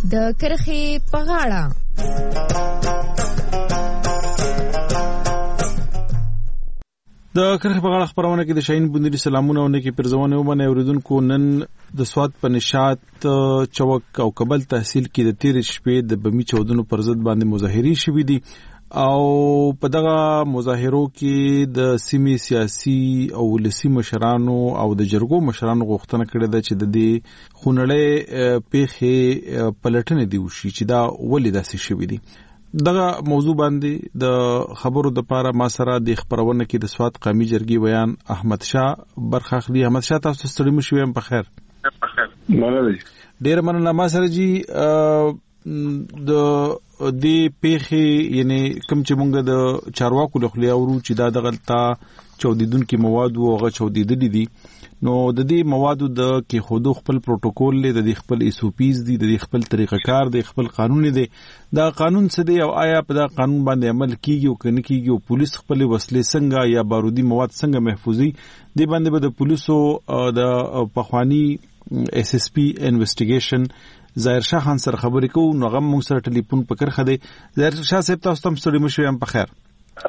د کرخې په غاړه. د کرخې په غاړه خبرونه کې د شاهین بندري سلامونه او نیکی پرزونه ومنه اوریدونکو. نن د سواد په نشاط چوک او کابل تحصیل کې د تیر شپې د بمی چودنو پر ضد باندې مظاهرې شوې دي او په دغه مظاهرو کې د سیمې سیاسي او ولسي مشرانو او د جرګو مشرانو غوښتنه کړې ده چې د دې خونړۍ پیښې پلټنه دی وشي چې دا ولې داسې شوې دي. دغه موضوع باندې د خبرو د پاره ما سره د خبرونه کې د سواد قومي جرګې ویان احمد شاه برخه اخلي. احمد شاه تاسو ستړي مو شوم په خیر؟ مننه. ډیر مننه. ما سره جی د دې پیښې یعنی کوم چې مونږ د چارواکو له خوا اورو چې دا دغلطه چودیدونکو مواد او غو چودیدل دي، نو د دې موادو د کې خودو خپل پروتوکول لري، د خپل ایسوپیز دي، د خپل طریقه کار دي، خپل قانون دي. دا قانون څه دی او آیا په دا قانون باندې عمل کیږي او کنه کیږي او پولیس خپل وسلې څنګه یا بارودي مواد څنګه محفوظي دي باندې به د پولیسو د پخوانی اس اس پی انویسټیګیشن ظاهر شاه خان سره خبرې کوو. نو هغه موږ سره ټلیفون پکړ خده. ظاهر شاه صاحب تاسو تم ستړي مشو یم په خیر؟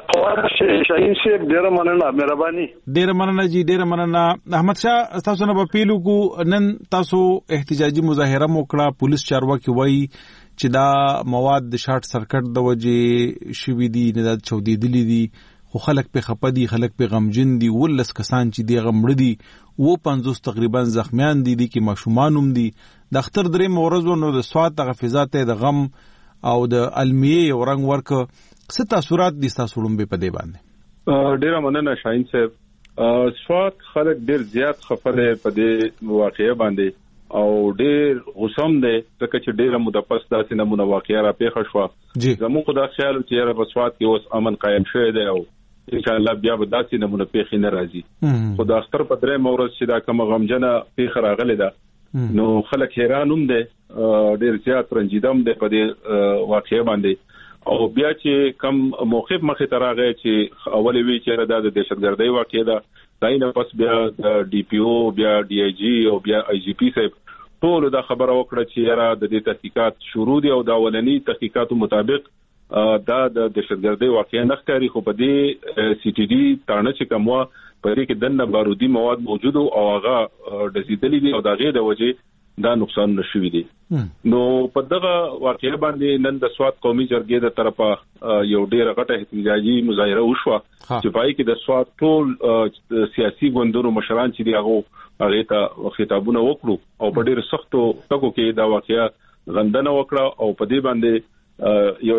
شاهین صاحب ډیره مننه، مهرباني. ډیره مننه جی، ډیره مننه. احمد شاه تاسو نه په پیلو کو نن تاسو احتجاجي مظاهره موکړه. پولیس چارواکي وایي چې دا مواد د شارټ سرکټ د وجې شوي دي، نه د چودیدلې دي، خو خلک په خپه دي، خلک په غمجن دي. ولس کسان چې دی غمړ دي و 50 تقریبا زخمیان دي کې ماشومان هم دي. د اختر درې مورزو نو د سواد د غفزات د غم او د علمیه یو رنگ ورک څه تاثیرات دي تاسو لومبه په دی باندې؟ ډیره مننه شاهین صاحب. سواد خلک ډیر زیات خفره په دې واقعي باندې او ډیر غوسم دي ځکه چې ډیره مده پس داسې نمونه واقعي را پیښه شو. زموږ خدا خیال چې را په سواد کې اوس امن قائم شوی دی او ان شاء الله بیا به داسې نمونه پیښې نه راځي. خو د اختر په درې مورز چې دا کوم غمجنه پیښه راغله ده نو خلک حیران هم دي، ډیر زیات رنجیدم دي په دې واقعي باندې. او بیا چې کم موقف مخه تراغه چې اولې وی چې دا د دهشتګردۍ واقعي ده، داینه پس بیا د ډي پی او بیا ډي ای جی او بیا ای جی پی صاحب ټول دا خبره وکړه چې یاره د دې تحقیقات شروع دي او دا ولني تحقیقاتو مطابق دا د دهشتګردۍ واقعي نه ښکاري. خو په دې سی ټي ډي تانه چې کومه په دې کې دنه بارودي مواد موجود او هغه دزیدلې دي او دا غي د وجه دا نقصان نشوي دي. نو په دغه واقعي باندې نن د سواد قومي جرګې د طرفه یو ډیره غټه احتجاجي مظاهره وشوه چې پای کې د سواد ټول سیاسي ګوندونو مشران چې هغه ته خطابونه وکړو او په ډیره سختو ټکو کې دا واقعي غندنه وکړه او په دې باندې یو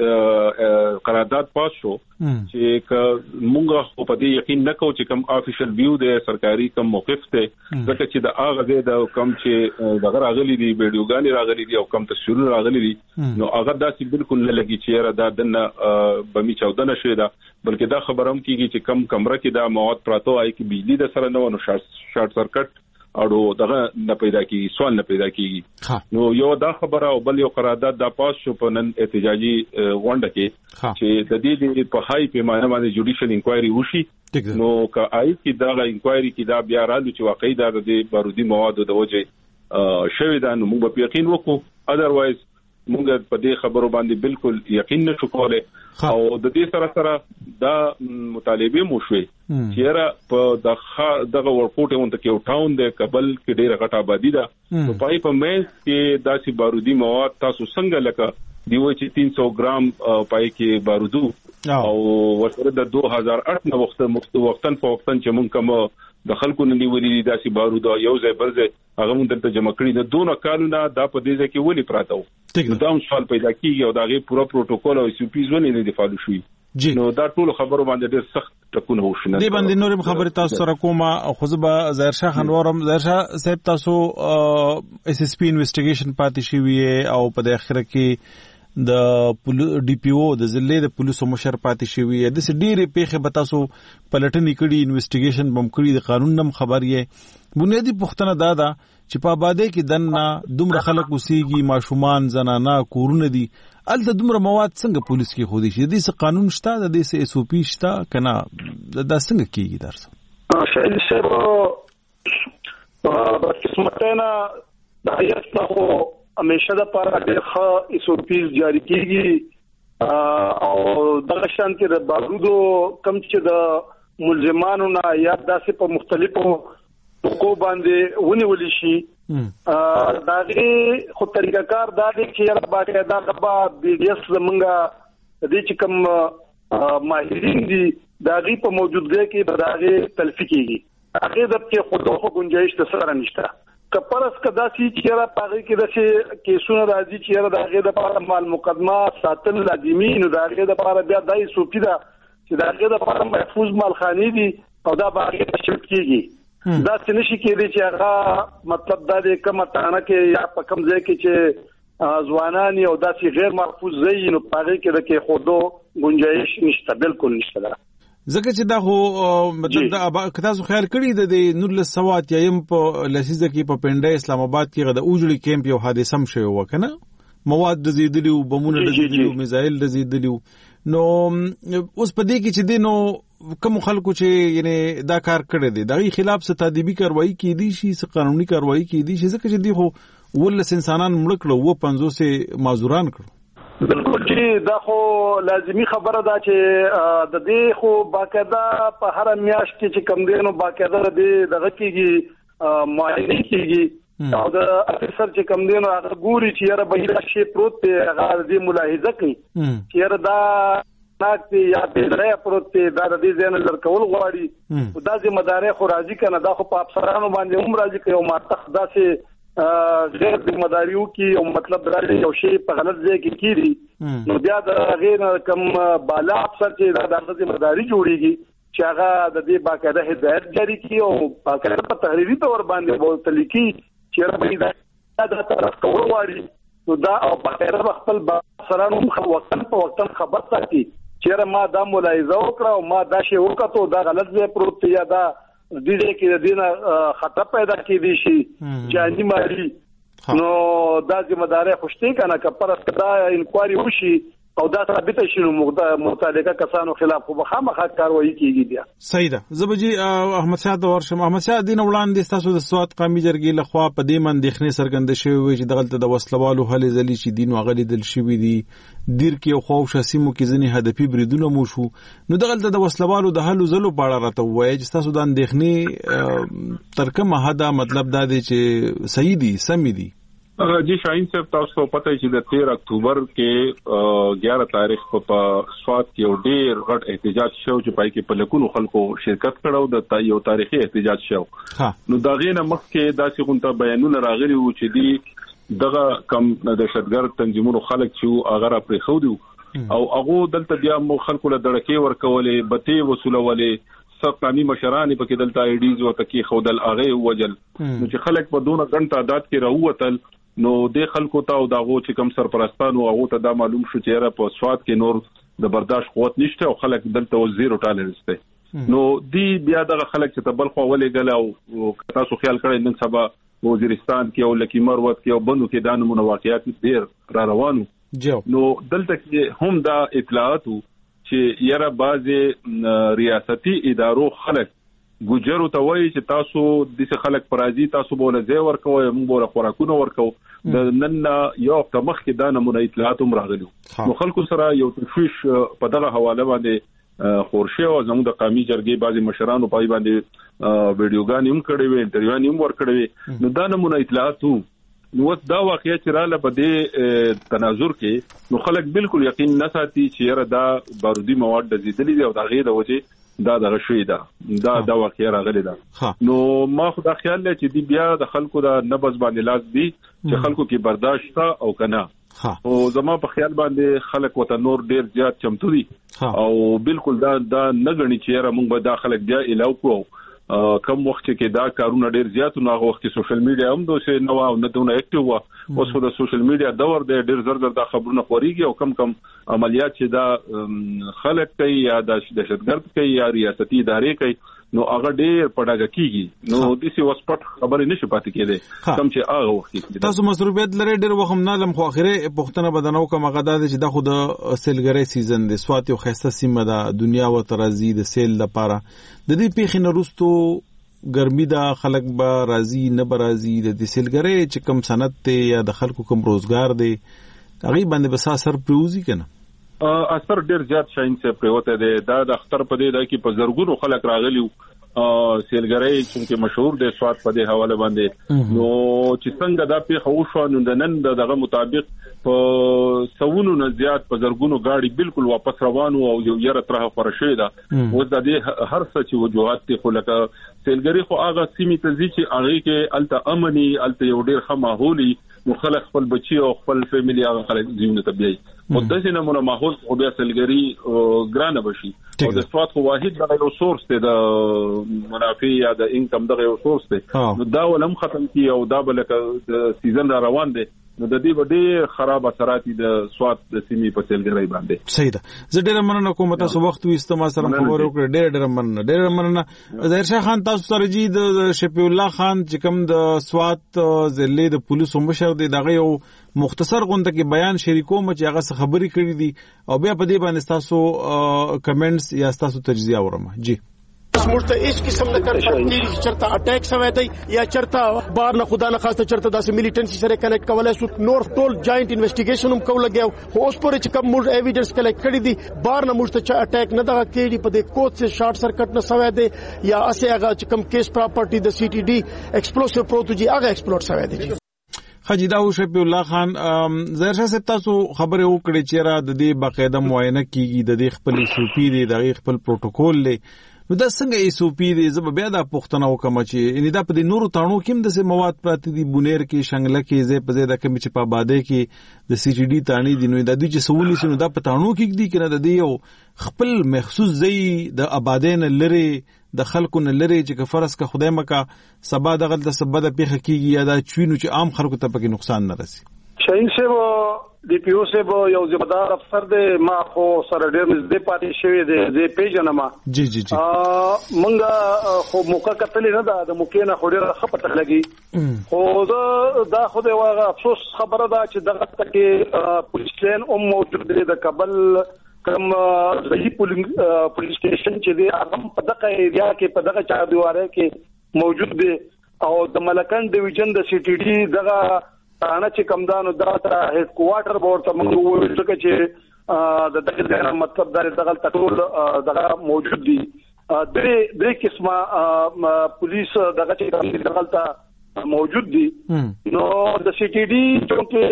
قرارداد پاس شو چې موږ په دې یقین نکوو چې کوم افیشل ویو د سرکاري کوم موقف ته ځکه چې د اغه د کم چې دغه راغلي دي ویډیوګانې راغلي دي او کم تصویرونه راغلي دي نو هغه داسې بالکل نه لګي چې دا دنه بمی چودنه شوی دا، بلکې دا خبرم کیږي چې کم کمره کې دا مواد پراته آی کې بجلی د سره نو شارټ سرکټ اړو دغه نه پیدا کیږي، سوال نه پیدا کیږي. نو یو دا خبره او بل یو قرارداد دا پاس شو په نن احتجاجي غونډه کې چې د دې په هاي پیمانه باندې جوډیشل انکوایري وشي. نو که آی کې دا انکوایري کې دا بیا رالو چې واقعي دا د بارودي موادو د وجه شوی دا نو موږ په یقین وکړو، اذروایز موږ په دې خبرو باندې بالکل یقین نشو کولای. او د دې سره دا مطالبه مو شوي چې را په دغه ورکوټ اون ته کې ټاون د کابل کې ډیره غټه آبادی ده نو پای په مېز کې داسې بارودي مواد تاسو څنګه لکه دیو چې 300 ګرام پای کې بارودو او ورسره د 2008 نه وختن په وختن چې مونږ کوم د خلکو نه نیولې داسې بارود یو ځای برځه هغه مونږ ته جمع کړی د دوه کالونه دا په دې ځکه ولې پراته و. دا هم سوال پیدا کیږي او دا غي پورا پروتوکول او سی پی زونه نه دی فالو شوی. نو دا ټول خبرو باندې ډېر سخت ټکونه وشنه. دې باندې نورم خبره تاسو سره کومه خو زبا ظاهر شاه خانورم ظاهر شاه صاحب تاسو اس اس پی انویسټیګیشن پاتې شوی او په اخر کې د ډي پی او د ضلع د پولیسو مشر پاتې شوی د ډېرې پیښه به تاسو پلټنې کړي، انویسټیګیشن بم کړي، د قانون نم خبر یې. بنیادی پوښتنه دا ده چې په آبادی کې دنه دومره خلک اوسېږي، ماشومان، زنانه، کورونه دي، الته دومره مواد څنګه پولیس کې خودي شي؟ د دې قانون شته، د دې اس او پی شته کنه؟ دا څنګه کیږي درس؟ شاید سره په قسمتنا د یاسته همیشه د لپاره ډېر ښه ایسوپیز جاری کیږي او دغه شان کې د بارودو کم چې د ملزمانو نه یا داسې په مختلفو حقوق باندې ونیول شي داغه خو طریقه کار دا دی چې یاره باقاعده غبا بي ډي اس زمونږه د دې چې کوم ماهرین دي داغه په موجودګۍ کې بداغه تلفي کیږي هغه د په خودو گنجائش د سره نشته کپرس کدا چې یاره پاره کې د کیسونو راځي چې یاره داغه د لپاره مال مقدمه ساتل لازمي نو داغه د لپاره بیا دای سوپی دا چې داغه د لپاره محفوظ مال خاني دي او دا باغ تشکیل کیږي دا څه نشي کېدی چې هغه مطلب دا د کومه تانه کې یا په کوم ځای کې چې ځوانان او داسې غیر محفوظ ځای نو پاره کې د کې خودو گنجائش نشته بالکل نشته ځکه چې دا خو مطلب دا کتاسو خیال کړی د 1900 یم په لسیزه کې په پنده اسلام آباد کې د اوجړي کیمپ یو حادثه هم شوی وکنه مواد د زیدلیو بمونه د زیدلیو میزایل د زیدلیو نو اوس په دې کې چې دینو کوم خلکو چې یعنی دا کار کړی دی دغه خلاف څه تادیبي کاروایی کیدی شي څه قانوني کاروایی کیدی شي ځکه چې دی خو ولس انسانان مړ کړو و 50 معذوران کړو بالکل چې دا خو لازمی خبره ده چې د دې خو باقاعده په هر میاشت کې چې کم دینو باقاعده دغه کېږي معاینه کېږي او د افسر چې کم دینو هغه ګوري چې یاره بهیر شي پروت دی هغه دې ملاحظه کوي چې یاره دا ناکتی یا پیدرای پروت دا د دې ځای نه لرکول غواړي دا ذمہ داري خو راځي کنه دا خو په افسرانو باندې هم راځي کوي او ماتخ داسې غیر ذمہ داریو کې او مطلب راځي یو شی په غلط ځای کې کیږي نو بیا د غیر کم بالا افسر چې دا د ذمہ داری جوړیږي چې هغه د دې باقاعده هدایت جاری کړي او باقاعده په تحریری تور باندې بولتل کی چې ربې دا طرف کول غواړي نو دا او باقاعده خپل افسرانو هم وقتن خبر ساتي چیرې ما دا ملاحظه وکړه او ما دا شی وکړو دا غلط ځای پروت یا دا د دې کې د دینه خطا پیدا کیدی شي جاني مالي نو دا ذمہ داري خوشتي کنه کپرس کدا انکوایري وشي او دا ثابت شي نو متعلقه کسانو خلاف خو خامخا کاروایی کیږي بیا صحیح ده زبجی احمد شاه د ورشم احمد شاه دین وړاندې تاسو د سواد قومي جرګې لخوا په دې مندخنه سرګند شوی چې دغلت د وسلوالو هلي ځلی چې دین وغلی دل شوی دي دیر کې خو شاسمو کې ځنی هدفي بریدونه مو شو نو دغلت د وسلوالو د هلو زلو باړه راته وایي چې تاسو د اندخنه ترکمه هدا مطلب دا دی چې صحیح دي سمې دي جی شاهین صاحب تاسو پته چې د 13 اکتوبر کې 11 تاریخ په سواد کې یو ډیر غټ احتجاج شو چې پای کې په لکونو خلکو شرکت کړو د یو تاریخي احتجاج شو نو دا غینه مخکې داسې غونټه بیانونه راغلي وو چې دی دغه کم د دهشتګرد تنظیمونو خلک چې هغه را پرې خو دي او هغه دلته بیا مو خلکو له دړکې ورکولې بته وسولولې سقانی مشران په کې دلته ایډیز ورته کې خودل هغه وجل نو چې خلک په دونه غن تعداد کې راووتل نو د خلکو ته او داغو چې کم سرپرستانو هغه ته دا معلوم شو چې را په سواد کې نور د برداشت قوت نشته او خلک دلته زیرو ټالرنس دی نو دی بیا دغه خلک چې تبل خو ولې غل او تاسو خیال کړئ نن سبا وزیرستان کې او لکی مروت کې او بندو کې د نمونه واقعیت ډیر را روانو نو دلته کې هم دا اطلاعاتو چې یاره بعضې ریاستي ادارو خلک ګجرو ته وایي چې تاسو د خلک پرازي تاسو بوله ځای ورکوي موږ بوله خوراکونه ورکو د نن یو تمخ کې د نمونه اطلاعات هم راغلي نو خلکو سره یو تشویش په دغه حواله باندې خورشه او زموږ د قومي جرګې بعضي مشرانو پای باندې ویډیوګان هم کړي وي انټرویو هم ور کړی نو د نمونه اطلاعات نو دا واقعیت چې رااله په دې تناظر کې نو خلک بالکل یقین نه ساتي چې یاره دا بارودي مواد د زیدلې دي او دا غیر د وجه دا دغه شوی دا واقعیا راغلی دا نو ما خو دا خیال لرم چې دی بیا د خلکو د نبض باندې لاس دی چې خلکو کې برداشت او کنه او زما په خیال باندې خلک وته نور ډیر زیات چمتو دي او بالکل دا نه غني چې را موږ به دا خلک بیا الهو کوو کم وخت کې دا کارونه ډیر زیات نو هغه وخت کې سوشل میډیا هم دوی نو او نه دونه اکټیو و اوس د سوشل میډیا دور دی ډیر زر دا خبرونه خوريږي او کم عملیات چې دا خلک کوي یا د دهشتګرد کوي یا ریاستي ادارې کوي نو هغه ډیر پډاګه کیږي نو د سی وسپټ خبرې نشي پاتې کېده کم چې هغه وخت کې تاسو مسروبیت لري ډیر وخت نه لم خو اخره پښتنه بدنو کوم غدا چې د خود سیلګری سیزن د سوات یو خسته سیمه د دنیا و ترازی د سیل لپاره د دې پیښې نرستو ګرمي دا خلک به راضي نه برازي د سیلګرې چې کم صنعت ته یا د خلکو کم روزګار دی هغه باندې بس اثر پروزي کنه اثر ډیر زیات شاین څه پروته دی دا د اختر په دی کې په زرګونو خلک راغلي سیلګرۍ چې مشهور دی سواد په دې حواله باندې نو چې څنګه دا په خوشو نن د نن دغه مطابق په سوونو نه زیات په زرګونو گاډي بالکل واپس روانو او یو یره ترغه فرشه ده و د دې هر څه چې وجوهات ته خلک سیلګرۍ خو هغه سیمه ته ځي چې هغه کې الته امني الته یو ډیر ښه ماحولي مخالف خپل بچي او خپل فیملی هغه خلک ژوند ته بیاي مدته نمونه ماحول خو بیا سیلګرۍ ګرانه بشي او د سواد خو واحد د یو سورس ته د منافع یا د انکم دغه یو سورس ته نو دا ولهم ختم کی او دا بلکه د سیزن را روان دي نو د دې وړي خراب اثرات د سواد د سیمې په سیلګرۍ باندې صحیح ده زه ډېر مننه کوم تاسو وخت وستما سره خبرو کړ ډېر مننه ظاهر شاه خان تاسو سره جی د شفیع الله خان چې کوم د سواد ضلع د پولیسو مشر دی دغه یو مختصر غونډه کې بیان شریکوم چې هغه څه خبري کړې دي او بیا په دې باندې تاسو کمنټس یا تاسو تجزیه اورم جی موږ هیڅ قسم نه کړی چرته اٹیک شوی دی یا چرته بار نه خدا نه خواسته چرته داسې ملیټنسي سره کنیکټ کولای شو نور ټول جاینټ انویسټیګیشن هم کول لګیو خو اوس پورې چې کوم موږ ایویډنس کلیکټ کړی دی بار نه موږ ته اٹیک نه دغه کېږي په دې کوڅ سے شارټ سرکټ نه شوی دی یا اسه هغه چې کوم کیس پراپرټي د سی ټي ډي ایکسپلوسیو پروتوجي هغه ایکسپلوډ شوی دی حاجی داو شفیع الله خان ظاهر شاه تاسو خبره وکړي چې را د دې باقاعده معاینه کیږي د دې خپل سوپی دی د خپل پروتوکول له نو دا څنګه ای سو پی دی زب بیا دا پښتنه وکم چې ان دا په نورو تانو کې د سه مواد پراته دي بونیر کې شنګله کې زې په زیاده کمی چې په باده کې د سی ټي ډي تانی دي نو د دې چې سولې سينو دا په تانو کې دي کنه د دې یو خپل مخصوص ځای د آبادین لري د خلکو نه لري چې فرض کا خدای مکا سبا دغه د سبا د پیخه کېږي یا دا چوینو چې عام خلکو ته پکې نقصان نه رسي شاین صاحب دی پی او صاحب یو ځبدار افسر دی ما خو سره ډېر نږدې پاتې شوی دی زه پیژنم جی مونږه خو موقع کتلې نه ده د موقع نه خو ډېر خپته لګي خو دا خو دی واغه افسوس خبره ده چې دغه تکي پولیس لین موجود دی د کابل کوم ځای پولیس سټیشن چې دی هغه په دغه ایریا کې په دغه چا دیواره کې موجود دی او د ملکان ډیویژن د سی ټي ډي دغه انا چې کمدانو دا تر هډ کوارټر بورډ ته موږ وایو چې د دغه مطلب دغه ټول دغه موجود دي درې قسمه پولیس دغه چې دغه موجود دي نو د سی ټي ډي چې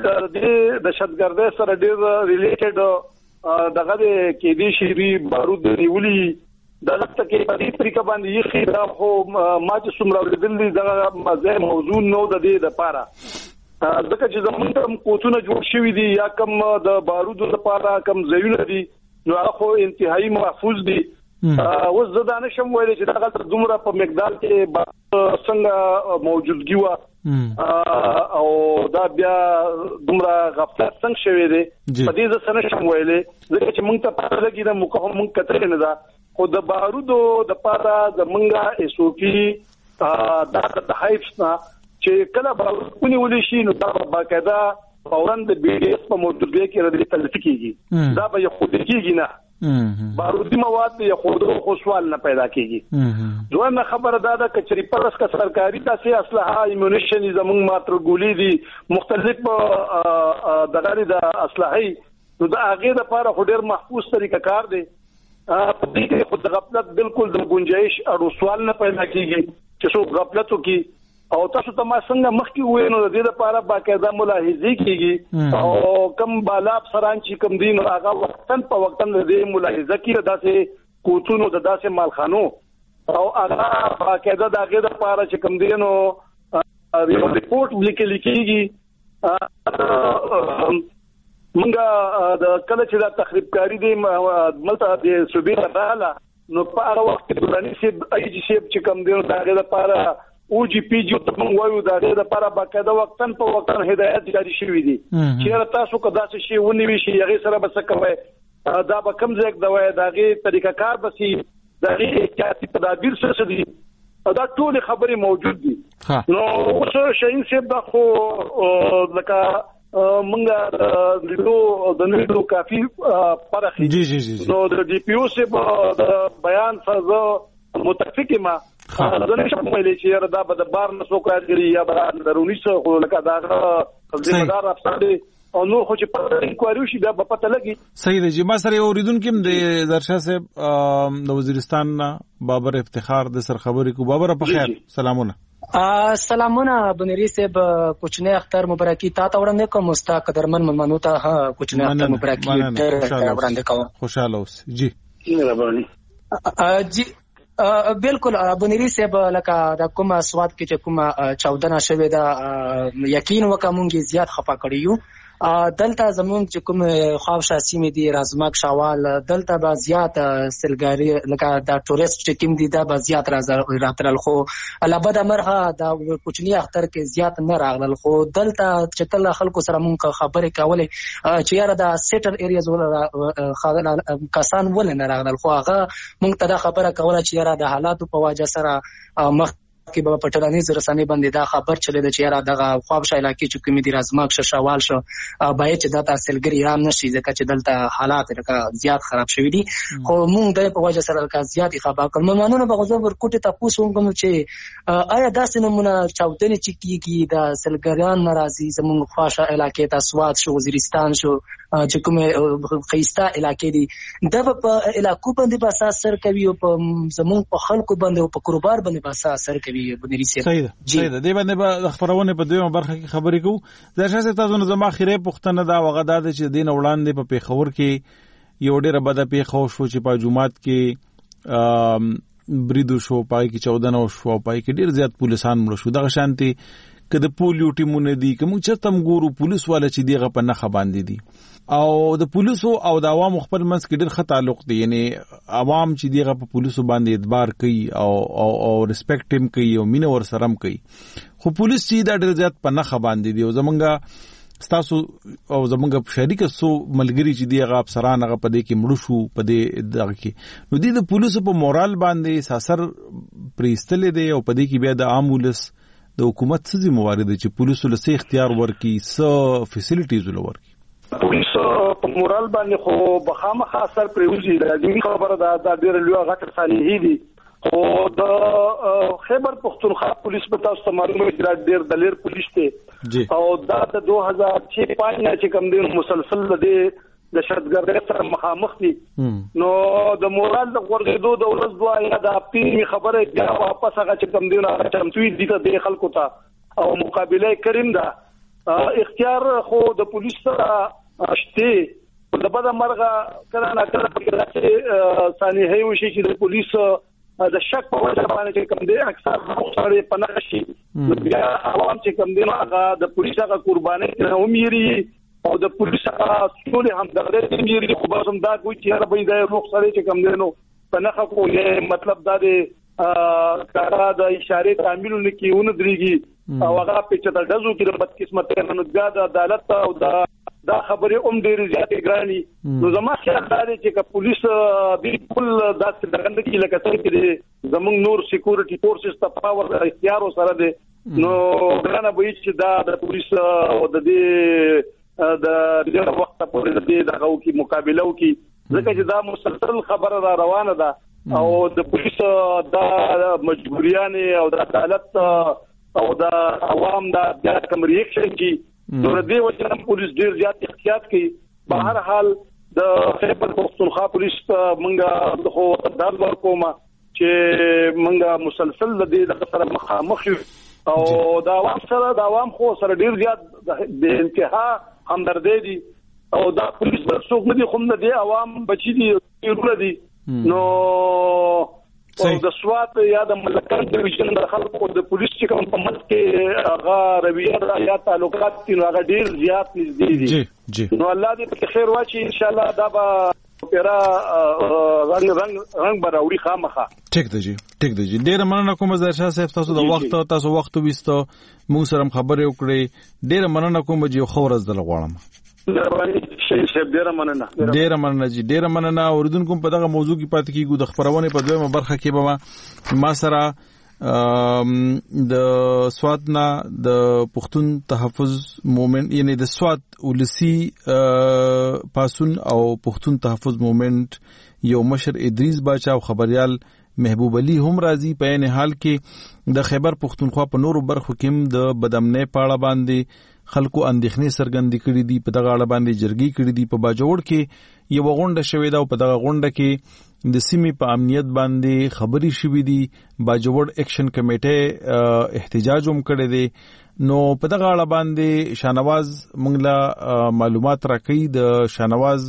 د شتګردۍ سره ډېر ریلیټډ دغه کې دي شری بارود نیولي دغه تکي په دې طریقه باندې یې خیره خو ما چې څومره ولدل دغه موضوع نو د دې لپاره ځکه چې زمونږ کوم کوڅونه جوړ شوي دي یا کوم د بارودو لپاره کوم ځایونه دي نو هغه خو انتهایی محفوظ دي اوس زه دا نشم ویلی چې دغه دومره په مقدار کې څنګه موجودګي وه او دا بیا دومره غفلت څنګه شوی دی په دې زه څه نشم ویلی ځکه چې موږ ته پته لګي دا موقع هم موږ کتلې نه ده خو د بارودو دپاره زمونږ ایس او پي دا د حیفز نه چې کله بارود ونیول شي نو دا باقاعده فورا د بي ډي اس په موجودګۍ کې ردی تلفي کیږي دا به خود کیږي نه بارودي مواد به خود سوال نه پیدا کیږي دوه خبره دا ده چې پرس کا سرکاري تاسو اسلحه ایمونیشن زموږ ماتر ګولې دي مختلف دغه د اسلحه نو دا هغه د لپاره ډېر محفوظ طریقه کار دی په دې کې خود غفلت بالکل د گنجائش او سوال نه پیدا کیږي چې څو غفلتو کې او تاسو ته ما څنګه مخکې وې نو د دې لپاره باقاعده ملاحظه کیږي او کم بالا افسران چې کم دین هغه وختن په وختن د دې ملاحظه کیږي داسې کوڅونو د داسې مالخانو او هغه باقاعده دغه لپاره چې کم دینو ریپورت لیکيږي منګه د کله چې دا تخریبکاری دی ملته د صوبې رااله نو په هغه وخت کې دانی سي اي جي سي چې کم دینو دغه لپاره او جی پی جو ته موږ وایو دا د لپاره باقاعده وختن په وختن هدایت جاری شوې دي چې تاسو کو داسې شی ونیوي شي هغه سره بس کوي دا به کم ځای دا وای داغه طریقه کار بسي دغه احتیاطي تدابیر سره دي دا ټول خبرې موجود دي نو اوس شاین صاحب دا خو لکه منګه د نړیو کافي فرق جی نو د ډي پی او صاحب بیان سره متفق ما دا نشم ویلې چې دا به د بار نه څوک راځي یا به درونی څه لکه دا ذمہ دار افسر دی او نو خو چې په انکوایری شي بیا به پته لګي. صحیح دی. ما سره اوریدونکو د درشاه صاحب د وزیرستان بابر افتخار د سر خبرې کو. بابر په خیر سلامونه. سلامونه بنيري صاحب کوچنی اختر مبارکي تا ته وړاندې کوم مستا قدرمن ملمنو ته کوچنی اختر مبارکي وړاندې کوم. خوشاله اوس جی مهرباني. جی بالکل بنيري صاحب لکه د کومه سواد کې چې کومه 14 شوه دا یقین وکمونږ زیات خفا کړیو. دلته زمون چې کوم خواوشا سیمې دي رازماک شوال دلته به زیات سلګاری لکه دا ټوریست چې کوم دي دا به زیات راتلل خو البته مرغه دا کوچنی اختر کې زیات نه راغلل خو دلته چې کله خلکو سره مونږ خبرې کولې چې یاره دا سیټر ایریاز ولا کسان ول نه راغلل خو هغه مونږ ته دا خبره کوله چې یاره د حالاتو په وجه سره مخ کې به په ټولنیز رسنۍ باندې دا خبر چلے د چیرې دغه خوابشه علاقې چې کومې دي رازماک شوال شو باید چې دا تحصیلګری رام نشي ځکه چې دلته حالات لکه زیات خراب شوي دي خو موږ د په وجه سره لکه زیات خبر کړو. مانونه به غوځو ورکوټه تاسو کوم چې آیا داسې نمونه چاودنې چې کیږي د سلګریان ناراضي زموږ خواشا علاقې ته سواد شو وزیرستان شو چې کومه خيستا علاقې دي دا په علاقو باندې په اساس سر کوي او په زموږ په خلکو باندې او په کاروبار باندې په اساس سر کوي. صحیح ده. دې باندې به خبرونه په دویمه برخه کې خبرې کوو. د شاسه تاسو نه زما اخیری پوښتنه دا وغدا ده چې دین وړاندې په پیښور کې یو ډېر بده پیښه شو چې په جمعات کې بریدو شو پای کې 14 شو پای کې ډېر زیات پولیسان مړ شو. دغه شانتي کده پولیو ټیمونه دي کوم چې تم ګورو پولیس والا چې دیغه په نخ باندې دي او د پولیسو او د عوام خپل منځ کې ډېر ښه تعلق دی. یعنی عوام چې دیغه په پولیسو باندې اعتبار کوي او ریسپیکټ هم کوي او مینه ور سره هم کوي خو پولیس چې دا ډېر زیات په نخ باندې دی او زمونږه ستاسو او زمونږه شریک سو ملګری چې دیغه افسران هغه په دې کې مړ شو په دې دغه کې نو د پولیسو په مورال باندې ساسر پریستل دی او په دې کې بیا د عام ولس د حکومت څه ذمہواری ده چې پولیسو له اختیار ورکي څه فیسیلیټیز ورکي. پولیس په مورال باندې خو بخامخ اثر پریوزي لازمي خبره ده دا ډېر لوی غټ صالحي دي خو د خیبر پختونخوا پولیس په تاسو معلومه ډېر دلیر پولیس ته او دا د 2006 پاینه چې کوم دین مسلسل د دهشتګردۍ سره مخامخ دي نو د مورال د ورغېدو د ولس دوا یا د اپینی خبره بیا واپس هغه چې کوم دین چمتوي دي ته خلکو ته او مقابله کریم ده اختیار خو د پولیس سره شته د بده مرغه کله نه کله په کې ثاني هي وشي چې د پولیس د شک په وجه باندې چې کوم دي اکثر خبره پناهشي بیا عوام چې کوم دي هغه د پولیس هغه قرباني نه وميري او د پولیس ټول هم دغه میری خو به هم دا کوي چې هر به د روخ سره چې کم دینو پنهخه کولې مطلب دا د کارا د اشاره تعامل نه کیونه دريږي او هغه په چې د دزو کې د بد قسمت نه د عدالت او دا خبره ډېر زیاتې ګراني نو زما خیال دا دی چې پولیس بالکل داسې دغه کې لکه څنګه چې زموږ نور سکیورټي فورسز ته پاور اختیار سره دي نو ګرانه به چې دا د پولیس او د دې د ډېر وخت پورې د دې دغه کی مقابله وکي ځکه چې دا مسلسل خبره را روانه ده او د پولیس د مجبوریان او د عدالت او د عوام د کوم ریاکشن کی د دې وجه پولیس ډېر زیات احتیاط کوي. په هر حال د خیبر پختونخوا پولیس منګه خو درد ورکوم چې منګه مسلسل د دې سره مخامخ او د عوام سره د عوام خو سره ډېر زیات د انتها همدردی دي او دا پولیس څوک نه دي خو نه دي عوام بچی دي ورونه دي نو او د سوات یا د ملکان ډیویژن د خلکو د پولیس چې کوم په ملک کې هغه رویه یا تعلقات دي هغه ډیر زیات نږدې دي نو الله دې په خیر واچي ان شاء الله دا به پیرا رنگ براوړي خامخه. ټیک دی ډیر مننه کوم زرشاه صاحب تاسو وخت وستو موږ سره خبرې وکړې ډیر مننه کوم چې خو ورځ دل غواړم. ډیر مننه اوریدونکو په دغه موضوع کې پاتې کیږو د خبرونه په دویمه برخه کې به ما سره د سواد نه د پښتون تحفظ موومنت یعنی د سواد ولسی پاسون او پښتون تحفظ موومنت یو مشر ادریس باچا او خبريال محبوب علي هم راځي. په عین حال کې د خیبر پښتونخوا په نورو برخو کې د بدامنۍ په اړه باندې خلکو اندېښنې څرګندې کړې دي. په دغه اړه باندې جرګې کړې دي. په باجوړ کې یو غونډه شوې ده او په دغه غونډه کې د سیمې په امنیت باندې خبرې شوې دي. باجوړ اکشن کمیټه احتجاج هم کړی دی. نو په دغه اړه باندې شاهنواز موږ له معلومات راکړي. د شاهنواز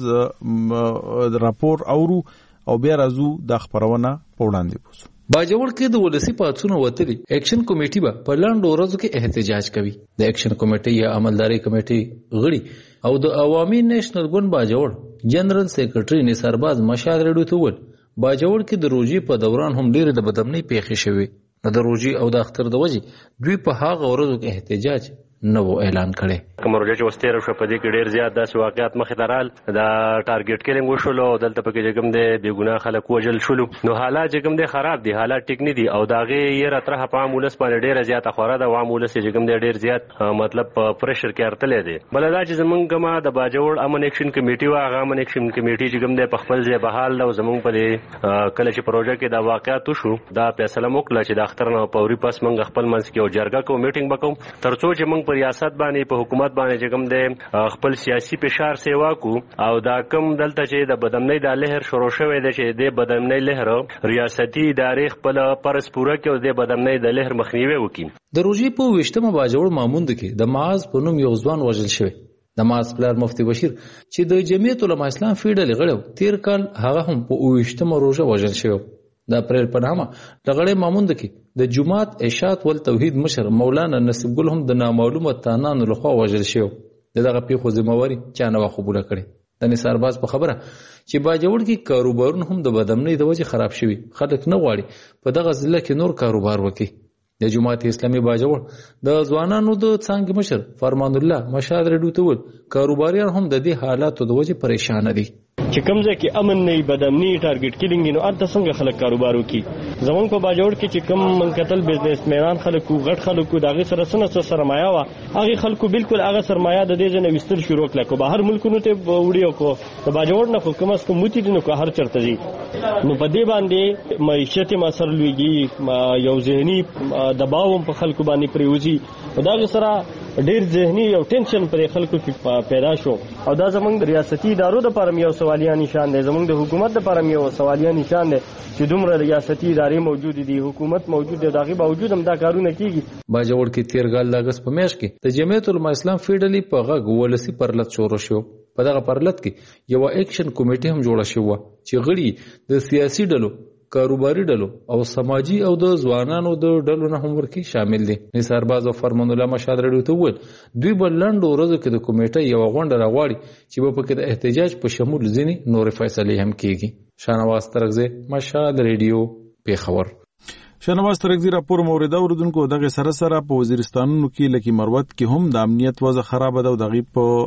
راپور اورو او بیا راځو د خبرونه په وړاندې پوسو. باجوړ کې د ولسی پاتونو وتلي اکشن کمیټي به په لاندو ورځو کې احتجاج کوي. د اکشن کمیټي یا عملداري کمیټي غړي او د عوامي نېشنل ګوند باجوړ جنرال سیکریټري نثارباز مشاد رډو ته ول باجوړ کې د روجي په دوران هم ډېر د بدامنۍ پیښې شوې. د روجي او د اختر د وجې دوی په هغه ورځو کې احتجاج نو اعلان کړي. کوم روجه چې وستیر شو په دې کې ډیر زیات داسې واقعیت مخې ته رال دا ټارګټ کیلینګ وشول او دلته پکې کوم د بیګناه خلک وجل شول. نو حالات چې کوم د خراب دي، حالات ټیک نه دي او داغه یې راتره په عامولس باندې ډیره زیاته خوره د عامولس چې کوم د ډیر زیات مطلب پرشر کې ارتلې دي. بل دا چې زمونږ کما د باجوړ امن اکشن کمیټي وا هغه امن اکشن کمیټي چې کوم د خپل ځای بحال او زمونږ په کله چې پروژه کې دا واقعیت شو دا فیصله وکړه چې د اختر نه پوري پس موږ خپل منځ کې یو جرګه کو میټینګ وکړو ترڅو چې موږ په ریاست باندې په حکومت باندې چې کوم د خپل سیاسي فشار سیوا کو او دا کم دلته چې د بدامنۍ د لهر شروع شوې ده چې د بدامنۍ لهر ریاستي ادارې خپل پرس پوره کې او د بدامنۍ د لهر مخنیوي وکړي. د روجي په وشتمه باجوړ ماموند کې د معاذ په نوم یو ځوان وژل شوی. د معاذ پلار مفتی بشیر چې د جمعیت العلماء اسلام فیډل غړو تیر کال هغه هم په وشتمه روزه وژل شوی. د اپریل په نامه د غړې ماموند کې د جماعت اشاعت ول توحید مشر مولانا نصیب ګل هم د نامعلومه تانانو لخوا وژل شوی. دغه پیښو ذمہواری چا نه قبول کړي. د نثارباز په خبره چې باجوړ کې کاروبارونه هم د بدامنۍ د وجې خراب شوي. خلک نه غواړي په دغه ضلع کې نور کاروبار وکړي. د جماعت اسلامي باجوړ د ځوانانو د څانګې مشر فرمان الله مشاد رډو ته ول کاروباریان هم د دې حالاتو د وجې پریشان دي. چې کوم ځای کې امن نه بدامنۍ ټارګټ کیلینګ نو الته څنګه خلک کاروبار وکړي. زمونږ په باجوړ کې چې کوم منقتل بزنسمنان خلکو غټ خلکو دغه سره سرمایه وا هغه خلکو بالکل هغه سرمایه د دې ځنه وستل شروع کړه کو بهر ملکونو ته وړي کو د باجوړ نه کوم اس کوم موتی دي نو هر چرته دي. نو په دې باندې معیشت مسر لویږي یو ذهني دباو په خلکو باندې پریوزي او دا سره ډیر ذهني او ټینشن پر خلکو کې پیدا شو او دا زمونږ ریاستي ادارو د لپاره یو سوالیا نشان دی. زمونږ د حکومت د لپاره یو سوالیا نشان دی چې دومره ریاستي ادارې موجود دي، حکومت موجود دی، دغه باوجود هم دا کارونه کیږي. باجوړ کې تیر کال د اگست په میاشت کې د جمعیت العلماء اسلام فیډلی په غږ ولسی پرلط شروع شو. په دغه پرلط کې یو اکشن کمیټي هم جوړه شوه چې غړي د سیاسي ډلو، کاروباري ډلو او سماجی او د ځوانانو د ډلو نه هم ورکی شامل دي. نثارباز او فرمان الله مشاد رډو ته ول دوی بلندو ورځو کې د کمیټې یو غونډه راغواړي چې په پکې د احتجاج په شمول ځینی نور فیصله هم کیږي. شاهنواز ترغزه مشاد ریډیو پیښور. شاهنواز ترغزی راپور موریده اوردونکو دغه سره سره په وزیرستانونو کې لکه مروت کې هم د امنیت وضع خراب ده او دغه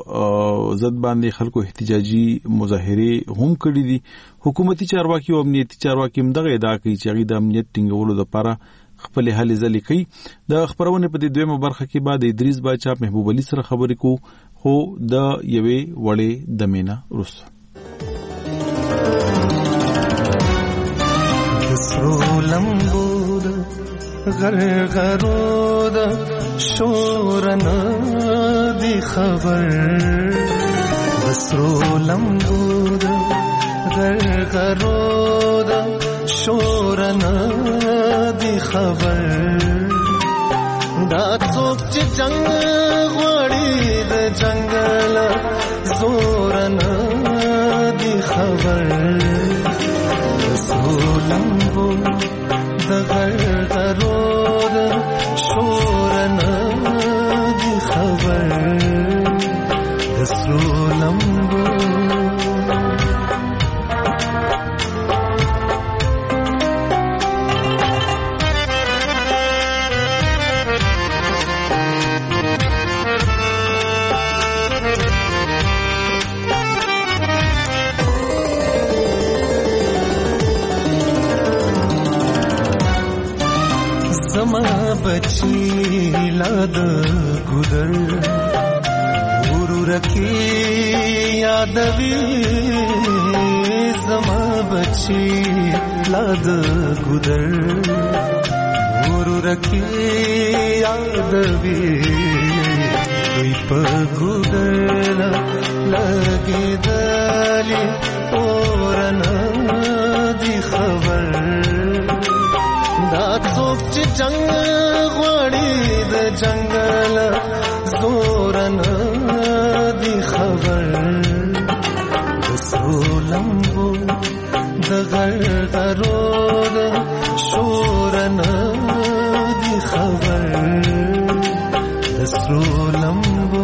په ضد باندې خلکو احتجاجي مظاهره هم کړې دي. حکومتي چارواکي او امنیتي چارواکي هم دغه ادعا کوي چې د امنیت ټینګولو لپاره خپل هلې ځلې کوي. د خبرونه په دې دویمه برخه کې بعد ادریس باچا محبوب علي سره خبرې کو خو د یوې وړې د مینا روس لمبود غرغرود شورن دی خبر بسرو لمبود غرغرود شورن دی خبر دا څوک چې جنگ غوړي د جنگل زورن دی خبر لمبود غرغرود شورن دی خبر دسرو لمبود बची लाद गुदर गुरु रखी यादवी زما بچی لاد ګودر ورورکی یاد وی دوی په ګودر لګی دلی اورنا دی خبر دا څوک چې جنگ غواړي د جنگل زورنا دی خبر سولمبو د غرغرو د شورنا دی خبر د سولمبو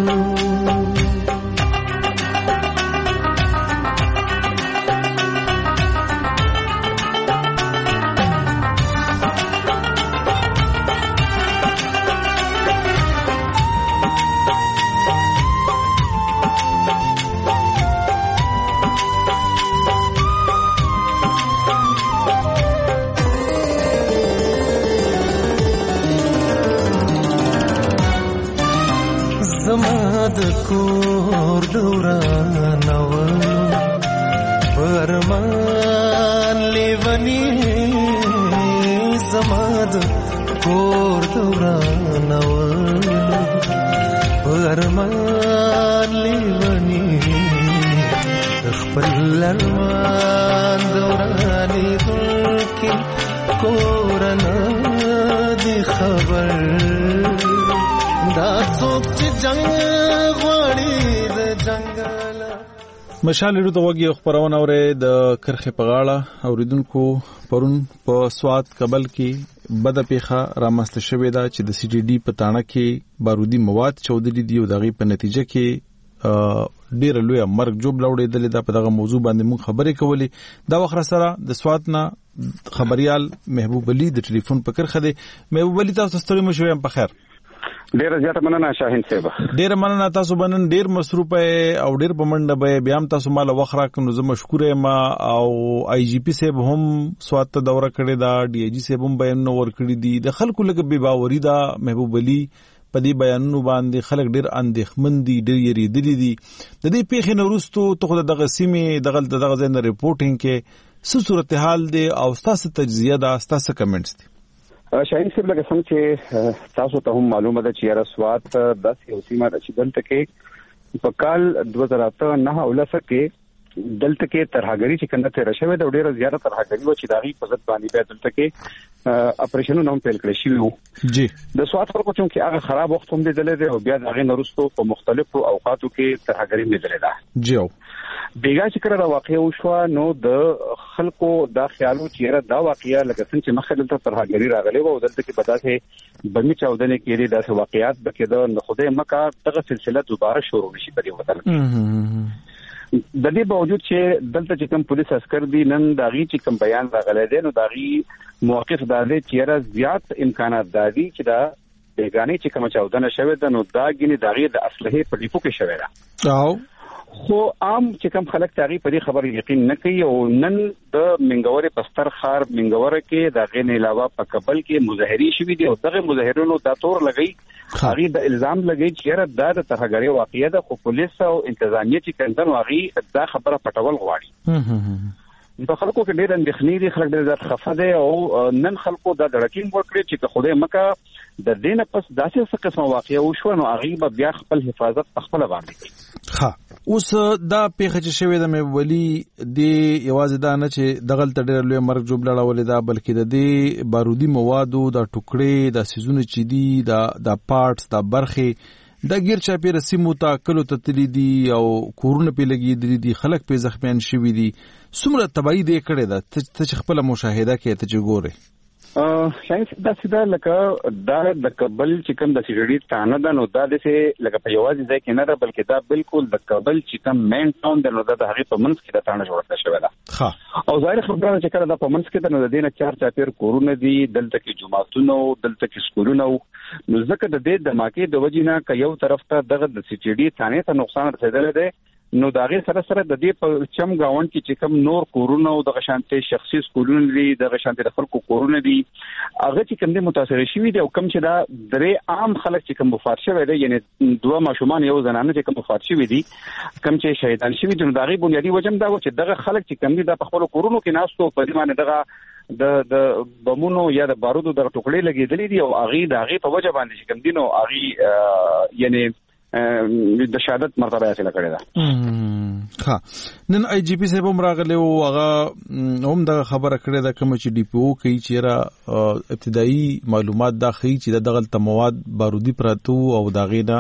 د کور دوران ولو پرمان لیونی زماد کور دوران ولو پرمان لیونی خپل لرمان دورانی دلکی کورنا دی خبر دا څوک چې جنگ غواړي د جنگل مشال لرو د وګي خبرونه اورې د کرخه په غاړه اوریدونکو پرون په سواد کابل کې بد پیخه رامست شوې ده چې د سی ډي ډي په تاڼه کې بارودي مواد چودلې دي او دغه په نتیجه کې ډیر لوی مرګ جوړ لوړېدل ده. په دغه موضوع باندې مونږ خبرې کولې. دا وخت سره د سواد نه خبريال محبوب علي د ټلیفون په کرخه ده. محبوب علي تاسو ستړي مو شوم په خیر. ډیر زیاته مننه شاهین صاحب. ډیر مننه تاسو باندې ډیر مصروف او ډیر پمنډه به بیا هم تاسو مال وخره کنو زه مشکور یم او آی جی پی صاحب هم سواد ته دوره کړې دا ډي ای جی صاحب هم بیان ور کړی دي د خلکو لګ به باوري دا محبوب علي په دې بیانونو باندې خلک ډیر اندېښمن دي ډیر یریدلي دي د دې پیښې نورستو ته دغه سیمه دغه ځین ریپورتینګ کې څه صورتحال دي او تاسو تجزیه دا تاسو کمنټس دي. شاهین صاحب لکه څنګه چې تاسو ته هم معلومه ده چې رسوات 10 یو سیمه د دلته کې په کال 2009 اولسه کې دلته کې ترهګری چې کنده ته رشوه د ډیره زیاته ترهګری و چې داغي په ځد باندې به دلته کې اپریشنونه هم پیل کړی شي وو. جی د سواد خلکو چې هغه خراب وخت هم دیدلې ده او بیا داغي نورستو په مختلفو اوقاتو کې ترهګری لیدلې ده. جی بیګا چې کړه دا واقعي وشو نو د خلکو دا خیالو چې را دا واقعیا لکه څنګه چې مخه دلته ترهګری راغلی و دلته کې بداسه بمی چاودنه کېږي دا واقعیات بکې دا خدای مکه دغه سلسله دوباره شروع نشي په دې وطن کې. د دې باوجود چې دلته چې کوم پولیس عسكر دي نن داغي چې کوم بیان راغلی دی نو داغي موقف دادې چې را زیات امکانات دادي چې دا بیگانی چې کوم چاودنه شوه د نو دا غني داغي د اصله په ډیپو کې شوه را خو عام چې کوم خلک تاغي په دې خبر یقین نه کوي او نن د منګورې پستر خار منګوره کې د غین علاوه په کابل کې مظاهري شوې دي او دغه مظاهرونو د تور لګي هغه د الزام لګي چې را د ترهګری واقعیت خو پولیس او انتظامیه چې کندن واغي دا خبره پټول غواړي. په خلکو کې ډېر اندېښنې دي خلک ډېر خفه دي او نن خلکو د ډړکینګ ورکړي چې خدای مکه د دینه پس داسې څه قسمه واقعیا وشو نو هغه بیا خپل حفاظت خپل باندې کوي. ها اوس دا پیښه چې شوې ده مې ولی دی یوازې دا نه چې دغه ډېر لوی مرګ جوړ لړولې ده بلکې د دې بارودي موادو د ټوکړې د سيزونو چې دي د پارټس د برخې د غیر چاپیره سیمو ته کلو ته تللی دي او کورونه په لګي دي خلک په زخمیان شوي دي څومره تبعی دی کړي ده ته خپل مشاهده کې ته جوړه شاید دا سیده لکه دا د کابل چې کوم د سیډي تانه ده نو دا د سه لکه په یوازې ځای کې نه ده بلکې دا بالکل د کابل چې کوم مین ټاون د نو د هغه په منځ کې د تانه جوړه شوی ده. او ظاهر خبره چې کړه د په منځ کې د نو د دینه چار چاپیر کورونه دي دلته کې جمعهتون دلته کې سکولونه نو ځکه د دې د ماکې د وجینا ک یو طرف ته دغه د سیډي تانه ته نقصان رسیدل دی نو دا غي سره د دې په چم گاوند کې چې کوم نور کورونه او د غشانته شخصي سکولونه دي د غشانته د خلکو کورونه دي هغه چې کوم د متاثر شوی دي او کوم چې دا درې عام خلک چې کوم وفات شوی دي یعنی دوه ماشومان یو زنانه چې کوم وفات شوی دي کوم چې شهیدان شوی دي نو دا غي بنیادی وجه دا و چې دغه خلک چې کوم دي د خپل کورونو کې ناستو په دې معنی دغه د بمونو یا د بارودو د ټوکړې لګېدلې دي او هغه د هغه په وجه باندې چې کوم دي نو هغه یعنی د شهادت مرتبه حاصل کړې ده. ها نن آی جی پی صاحب هم راغلی او هغه هم د خبره کړې ده کوم چې ډي پی او کوي چې را ابتدایي معلومات دا خي چې دغه مواد بارودي پراته او دا غینا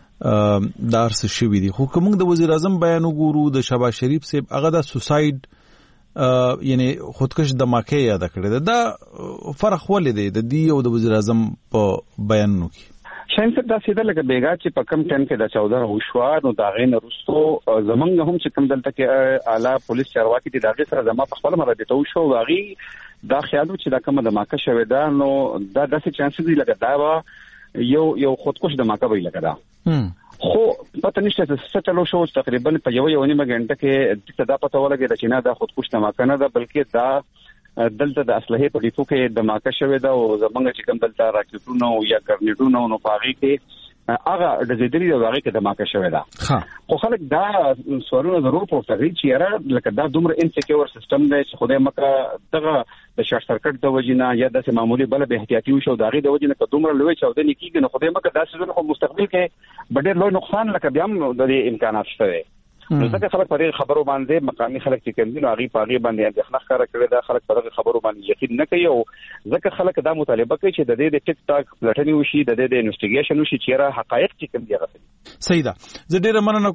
دارس شوی دي. خو کوم د وزیر اعظم بیان وګورو د شهباز شریف صاحب هغه د سوساید یعنی خودکش دماکه یاد کړی ده. دا فرق ولې دی د دې او د وزیر اعظم په بیانونو کې؟ شاین صاحب دا سیده لکه بیګا چې په کم ټایم کې د 14 وشوا نو دا غین رستو زمونږ هم چې کم دلته کې اعلی پولیس چارواکي دي دا غي سره زما په خپل مرابطه وشو واغي دا خیالو چې دا کوم د ماکه شوی دا نو دا داسې چانس دی لکه دا یو خودکش د ماکه وی لکه دا خو پته نشته چې څه چلو شو تقریبا په یو نیمه غنټه کې دا پته ولګی چې نه دا خودکش د ماکه نه ده بلکې دا دلته د اصله په ډیپو کې د ماکه شوی دا او زمونږ چې کوم دلته راکټونو یا ګرنیټونو نو پاغي کې هغه د زیدري د واقع کې د ماکه شوی دا خو خلک دا سوالونه ضرور پوښتنه چې یاره لکه دا دومره انسیکیور سیستم دی چې خدای مکه دغه د شارټ سرکټ د وجنه یا د معمولی بل به احتیاطي وشو دا غي د وجنه که دومره لوی چاودنه کیږي نو خدای مکه دا څه په مستقبل کې ډېر لوی نقصان لکه بیا هم د امکانات شته. نو ځکه خلک په خبرو باندې مقامي خلک چې کوم دي نو هغه پاغي باندې اندېښنه ښکاره کړې ده خلک په خبرو باندې یقین نه کوي او ځکه خلک دا مطالبه کوي چې د دې د ټیک ټاک پلټنې وشي د دې د انویسټیګیشن وشي چې را حقایق چې کوم دي غوښتي. صحیح ده. زه ډېر مننه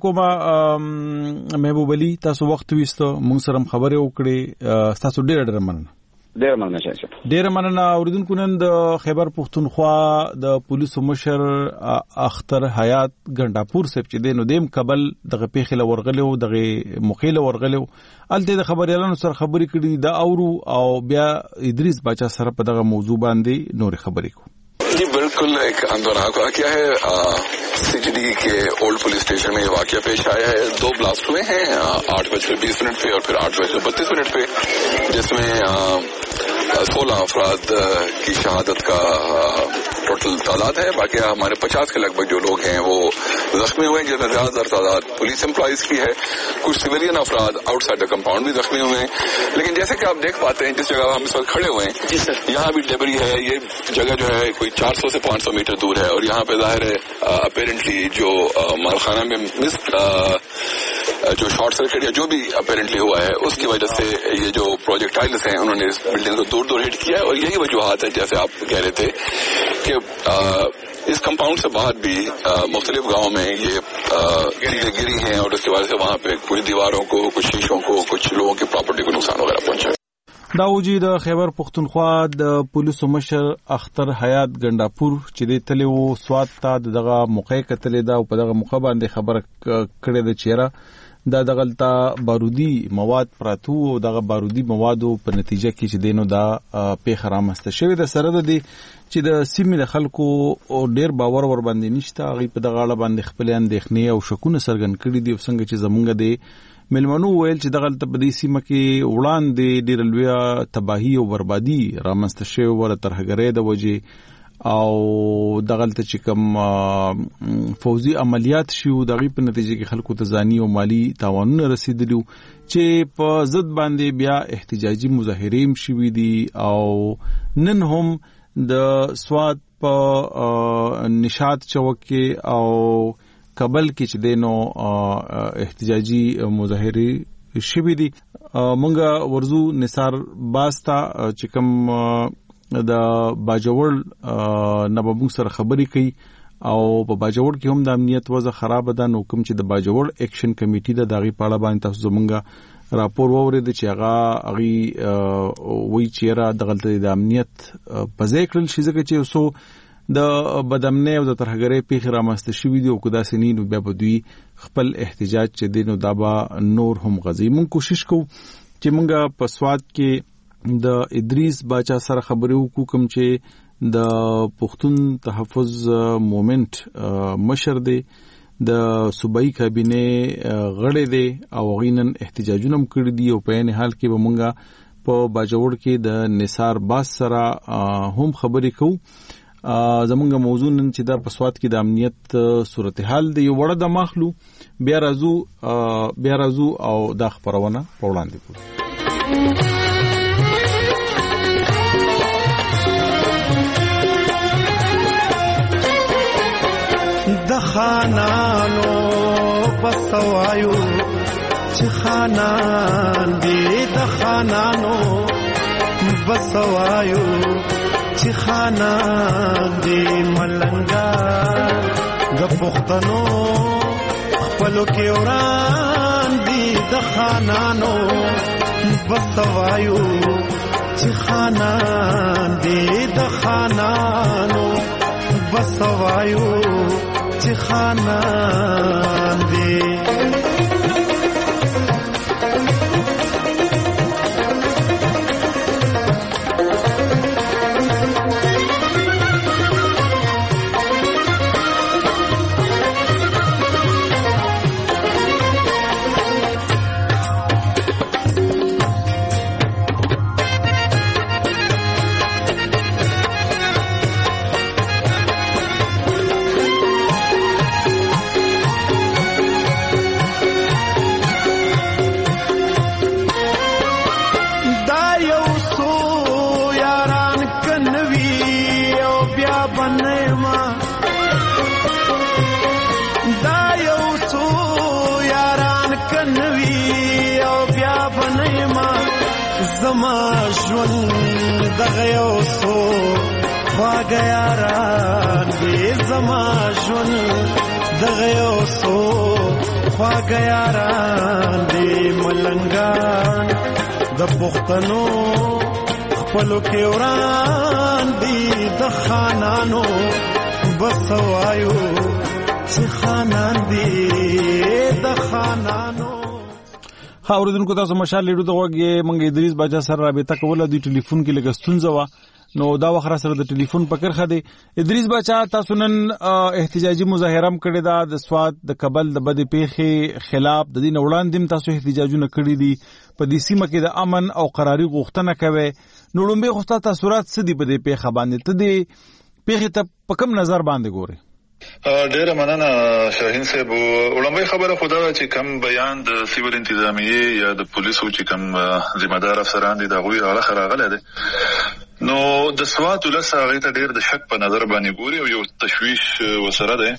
کوم محبوب علي تاسو وخت وستو مونږ سره خبرې وکړې تاسو ډېر مننه. ډېر مننه. اوریدونکو نن د خیبر پختونخوا د پولیسو مشر اختر حیات ګنداپور صاحب چې دینو دیم کابل دغه پیخله ورغلو دغه مخیله ورغلو الته د خبريالانو سره خبرې کړي دا اورو او بیا ادریس باچا سره په دغه موضوع باندې نور خبرې کو. जी बिल्कुल एक आंदोलन का क्या है सीजीडी के ओल्ड पुलिस स्टेशन में ये वाकया पेश आया है. 2 ब्लास्ट हुए हैं 8:20 पे और फिर 8:32 पे जिसमें 16 अफराद की शहादत का टोटल तादाद है. बाकी हमारे 50 के लगभग जो लोग हैं वो जख्मी हुए हैं जिसमें ज्यादातर तादाद पुलिस एम्प्लॉइज की है. कुछ सिविलियन अफराद आउटसाइड द कंपाउंड भी जख्मी हुए हैं. लेकिन जैसे कि आप देख पाते हैं जिस जगह हम इस वक्त खड़े हुए हैं यहाँ भी डेबरी है. ये जगह जो है कोई 400 से 500 मीटर दूर है और यहाँ पे जाहिर है अपेरेंटली जो मालखाना में मिस जो शॉर्ट सर्किट या जो भी अपेरेंटली हुआ है उसकी वजह से ये जो प्रोजेक्टाइल्स हैं उन्होंने इस बिल्डिंग को दूर हिट किया है. और यही वजूहात है जैसे आप कह रहे थे कि इस कंपाउंड से बाहर भी मुख्तलिफ गाँव में ये चीजें गिरी हैं और उसकी वजह से वहाँ पे कुछ दीवारों को कुछ शीशों को कुछ लोगों की प्रॉपर्टी को नुकसान वगैरह पहुंचा. دا وجود د خیبر پختونخوا د پولیسو مشر اختر حیات ګنداپور چې د تلو سواد ته دغه موقع کتلې دا او په دغه موقع باندې خبر کړې د چیرې دا دغلطه بارودي مواد پراتو او دغه بارودي موادو په نتیجه کې چې دینو دا پیښه رامسته شوې د سره د چې د سیمې د خلکو ډېر باور ور باندې نشته غي په دغه اړه باندې خپل اندېښنې او شکونه څرګند کړي دي څنګه چې زمونږ د ملمنو ویل چې دغه په دې سیمه کې وړاندې ډېر لوی تباہي او بربادي رامسته شوې ور ترهګرې د وجې او دغه چې کوم فوزي عملیات شو دغه په نتیجه کې خلکو ته ځاني او مالی تاوانونه رسیدلو چې په ضد باندې بیا احتجاجي مظاهرې شوې دي او نن هم د سواد په نشاط چوک کې او کابل کې چې دینو احتجاجي مظاهره شوې دي. مونږه ورزو نثار باستا چې کوم د باجوړ نبابو سره خبرې کوي او په باجوړ کې هم د امنیت وضع خراب ده. نو کوم چې د باجوړ اکشن کمیټي د داغي پاړه باندې تاسو زمونږه راپور وورید چې هغه اغي وی چیرې د غلطۍ د امنیت په ذکر شي ځکه چې اوسو د بدامنه او د ترهګرۍ پیښه رامسته شوې دي او کدا سنین بیا بدوی خپل احتجاج چې دینو دابا نور هم غزي. مونږ کوشش کوو چې مونږه په سواد کې د ادریس باچا سره خبرې وکړو کوم چې د پښتون تحفظ موومنت مشر دی د صوبایي کابینه غړی دی او غینن احتجاجونه هم کړی دي او په عین حال کې به مونږه په باجوړ کې د نثار باز سره هم خبرې کوو. زمونږ موضوع نن چې دا په سواد کې د امنیت صورتحال دی یو وړه د ماخلو بیا راځو او دا خبرونه په وړاندې کوو. د خانانو بسوایو چې خانان دی د خانانو بسوایو چې خانان دی ملنګا د پښتنو خپلو کې وران دی د خانانو بسوایو چې خانان دی د خانانو بسوایو چې خانان دی. زما ژوند دغه یو څو خواږه یاران دي زما ژوند دغه یو څو خواږه یاران دي ملنګان د پښتنو خپلو کې وران دي د خانانو بسوایو چې خانان دي د خانانو. اوریدونکو تاسو مشال لیدو دغه منګ ادریس باچا سره رابطه کوله د ټلیفون کې لګستونځه وا نو دا وخت سره د ټلیفون پکړ خدي. ادریس باچا تاسو نن احتجاجي مظاهره هم کړی دا د سواد د کابل د بد پیخي خلاف د دین وړاندې تاسو احتجاجونه کړی دي په دې سیمه کې د امن او قراري غوښتنه کوي. نو لومبه غوښته تاثیرات څه دي په دې پیخه باندې ته دې پیخه ته په کوم نظر باندې ګوري؟ ډیره مننه شاهین صاحب. وړاندې خبره خو دا چې کم بیان د سیول انتظامیه یا د پولیسو چې کم ذمہ دار افسران دي دا غوي اړه راغله ده نو د سواد ولس هغه ته ډیر د شک په نظر باندې ګوري او یو تشویش وسره ده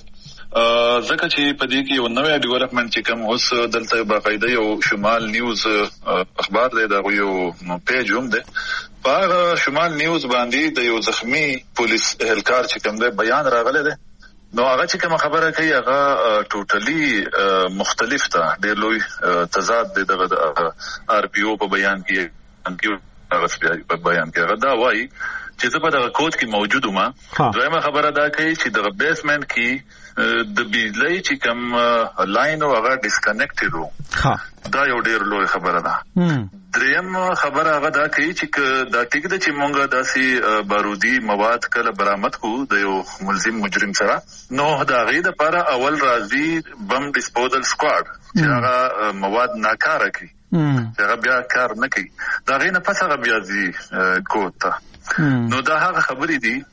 ځکه چې په دې کې یو نوې ډیولپمنٹ چې کم اوس دلته باقاعده یو شمال نیوز اخبار دی دا یو پیج هم ده په شمال نیوز باندې د یو زخمی پولیس اهلکار چې کم ده بیان راغله ده نو هغه چې کوم خبره کوي هغه ټوټلی مختلف ده ډېر لوی تضاد دی د آر پی او په بیان کې هغه په بیان کې هغه دا وایي چې زه په دغه کوډ کې موجود وم. دویمه خبره دا کوي چې دغه بیسمنت کې د بجلی چې کوم لاین او هغه ډیسکنیکټډ وو دا یو ډېر لوی خبره ده. دریم خبره هغه دا کوي چې دا ټیک ده چې مونږ داسې بارودي مواد کله برآمد کو د یو ملزم مجرم سره نو دا غي د لپاره اول راځي بم ډیسپوزل سکواډ چې هغه مواد ناکاره کوي چې هغه بیا کار نه کوي دا غي نه پس هغه بیا ځي کوته نو دا هغه خبرې دي